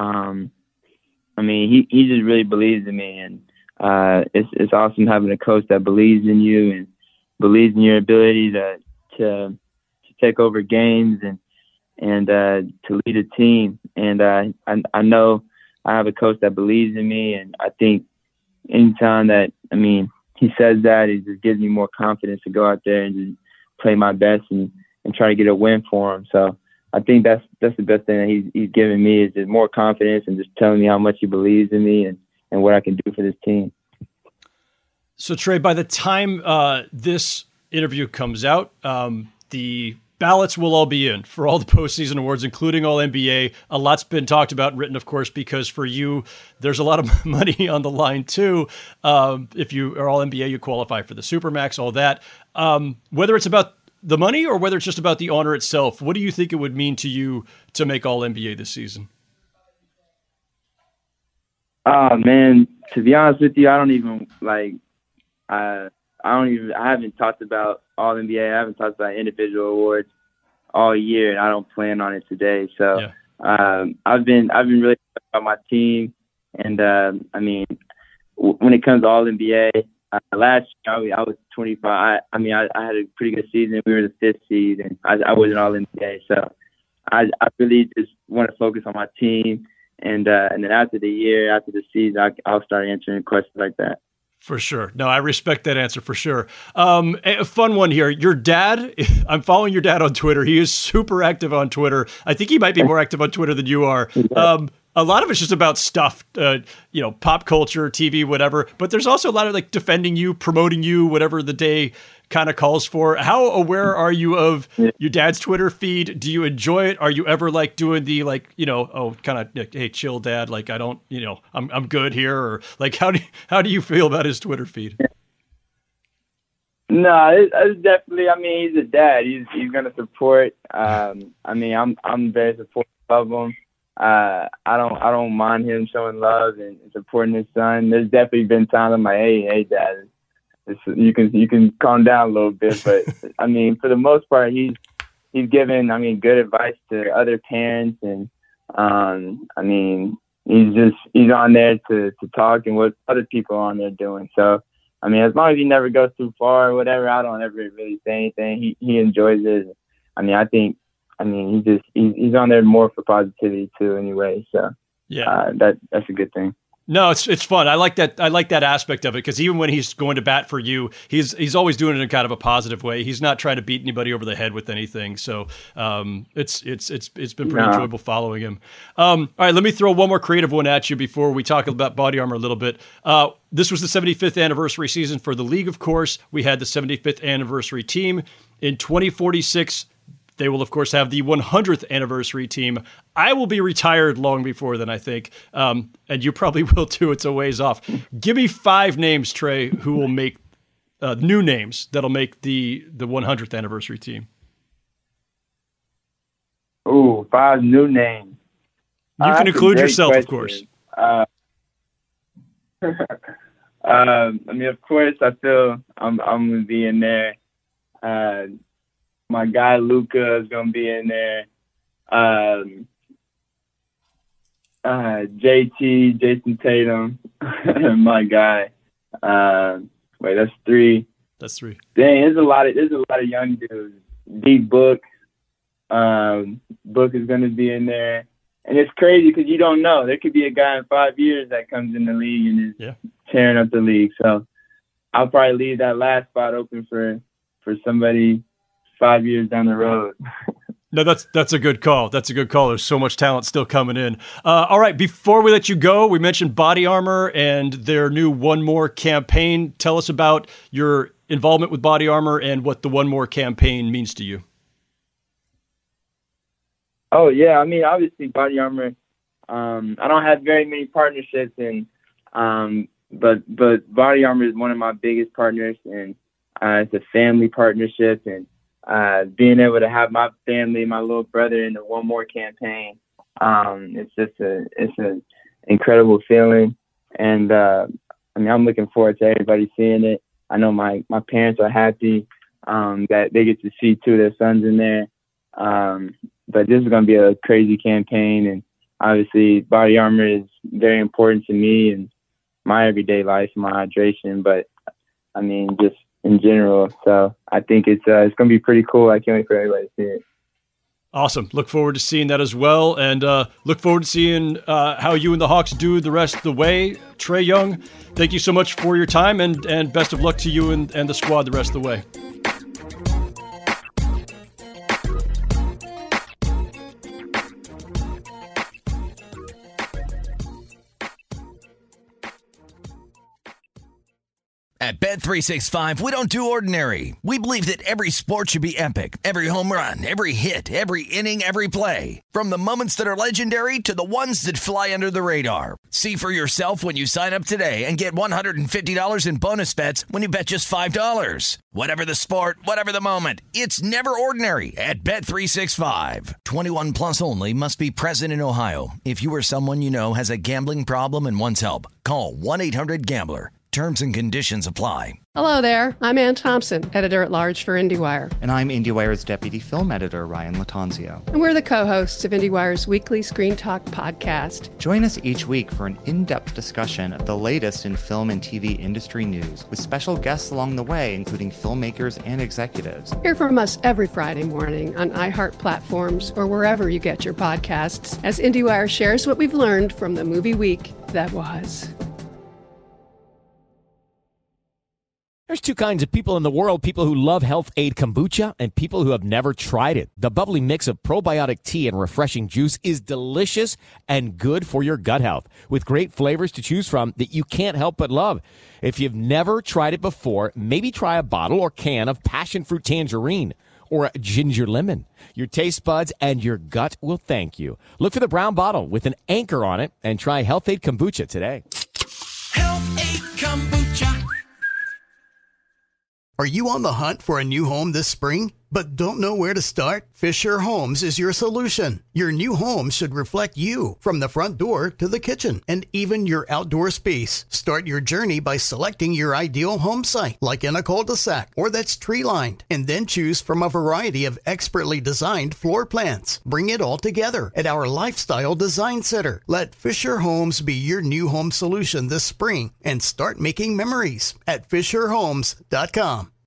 I mean, he just really believes in me. And it's awesome having a coach that believes in you and believes in your ability to take over games and to lead a team. And I know I have a coach that believes in me. And I think anytime that, I mean, he says that, it just gives me more confidence to go out there and just play my best and try to get a win for him. So I think that's the best thing that he's given me, is just more confidence and just telling me how much he believes in me and what I can do for this team. So Trey, by the time this interview comes out, the ballots will all be in for all the postseason awards, including all NBA. A lot's been talked about and written, of course, because for you, there's a lot of money on the line too. If you are all NBA, you qualify for the Supermax, all that. Whether it's about the money or whether it's just about the honor itself, what do you think it would mean to you to make all NBA this season? Man, to be honest with you, I don't even I haven't talked about all NBA. I haven't talked about individual awards all year, and I don't plan on it today. So I've been really about my team, and I mean, when it comes to all NBA, last year I was 25. I had a pretty good season. We were the 5th seed, and I wasn't all NBA. So I really just want to focus on my team, and then after the season, I'll start answering questions like that. For sure. No, I respect that answer for sure. A fun one here. Your dad, I'm following your dad on Twitter. He is super active on Twitter. I think he might be more active on Twitter than you are. A lot of it's just about stuff, pop culture, TV, whatever. But there's also a lot of defending you, promoting you, whatever the day kind of calls for. How aware are you of your dad's Twitter feed? Do you enjoy it? Are you ever doing the hey, chill, Dad? I don't, I'm good here, or how do you feel about his Twitter feed? No, it's definitely. I mean, he's a dad. He's gonna support. I'm very supportive of him. I don't mind him showing love and supporting his son. There's definitely been times I'm like, hey, Dad, you can calm down a little bit. But I mean, for the most part, he's given good advice to other parents, and he's on there to talk and what other people are on there doing. So I mean, as long as he never goes too far or whatever, I don't ever really say anything. He enjoys it. He's on there more for positivity too, anyway. So that's a good thing. No, it's fun. I like that. I like that aspect of it, because even when he's going to bat for you, he's always doing it in kind of a positive way. He's not trying to beat anybody over the head with anything. So it's been pretty enjoyable following him. All right, let me throw one more creative one at you before we talk about Body Armor a little bit. This was the 75th anniversary season for the league. Of course, we had the 75th anniversary team in 2046. They will, of course, have the 100th anniversary team. I will be retired long before then, I think. And you probably will too. It's a ways off. Give me 5 names, Trey, who will make new names that'll make the 100th anniversary team. Ooh, 5 new names. You can include yourself, of course. Of course, I feel I'm going to be in there. My guy Luka is gonna be in there. JT, Jason Tatum, my guy. Wait, that's 3. That's 3. Dang, there's a lot of young dudes. D-Book. Book is gonna be in there, and it's crazy because you don't know. There could be a guy in 5 years that comes in the league and is tearing up the league. So I'll probably leave that last spot open for somebody 5 years down the road. No, that's a good call. That's a good call. There's so much talent still coming in. All right, before we let you go, we mentioned Body Armor and their new One More campaign. Tell us about your involvement with Body Armor and what the One More campaign means to you. Oh, yeah. I mean, obviously, Body Armor, I don't have very many partnerships, but Body Armor is one of my biggest partners, and it's a family partnership, and being able to have my family, my little brother in the One More campaign, it's an incredible feeling. And I'm looking forward to everybody seeing it. I know my parents are happy. that they get to see two of their sons in there. But this is going to be a crazy campaign, and obviously body armor is very important to me and my everyday life, my hydration, but I mean, just in general. So I think it's going to be pretty cool. I can't wait for everybody to see it. Awesome. Look forward to seeing that as well. And look forward to seeing how you and the Hawks do the rest of the way. Trae Young, thank you so much for your time, and best of luck to you and the squad the rest of the way. At Bet365, we don't do ordinary. We believe that every sport should be epic. Every home run, every hit, every inning, every play. From the moments that are legendary to the ones that fly under the radar. See for yourself when you sign up today and get $150 in bonus bets when you bet just $5. Whatever the sport, whatever the moment, it's never ordinary at Bet365. 21 plus only. Must be present in Ohio. If you or someone you know has a gambling problem and wants help, call 1-800-GAMBLER. Terms and conditions apply. Hello there. I'm Ann Thompson, editor-at-large for IndieWire. And I'm IndieWire's deputy film editor, Ryan Latanzio. And we're the co-hosts of IndieWire's weekly Screen Talk podcast. Join us each week for an in-depth discussion of the latest in film and TV industry news, with special guests along the way, including filmmakers and executives. Hear from us every Friday morning on iHeart platforms or wherever you get your podcasts, as IndieWire shares what we've learned from the movie week that was. There's two kinds of people in the world, people who love Health Aid Kombucha and people who have never tried it. The bubbly mix of probiotic tea and refreshing juice is delicious and good for your gut health, with great flavors to choose from that you can't help but love. If you've never tried it before, maybe try a bottle or can of passion fruit tangerine or a ginger lemon. Your taste buds and your gut will thank you. Look for the brown bottle with an anchor on it and try Health Aid Kombucha today. Health Aid Kombucha. Are you on the hunt for a new home this spring, but don't know where to start? Fisher Homes is your solution. Your new home should reflect you, from the front door to the kitchen, and even your outdoor space. Start your journey by selecting your ideal home site, like in a cul-de-sac or that's tree-lined, and then choose from a variety of expertly designed floor plans. Bring it all together at our Lifestyle Design Center. Let Fisher Homes be your new home solution this spring and start making memories at FisherHomes.com.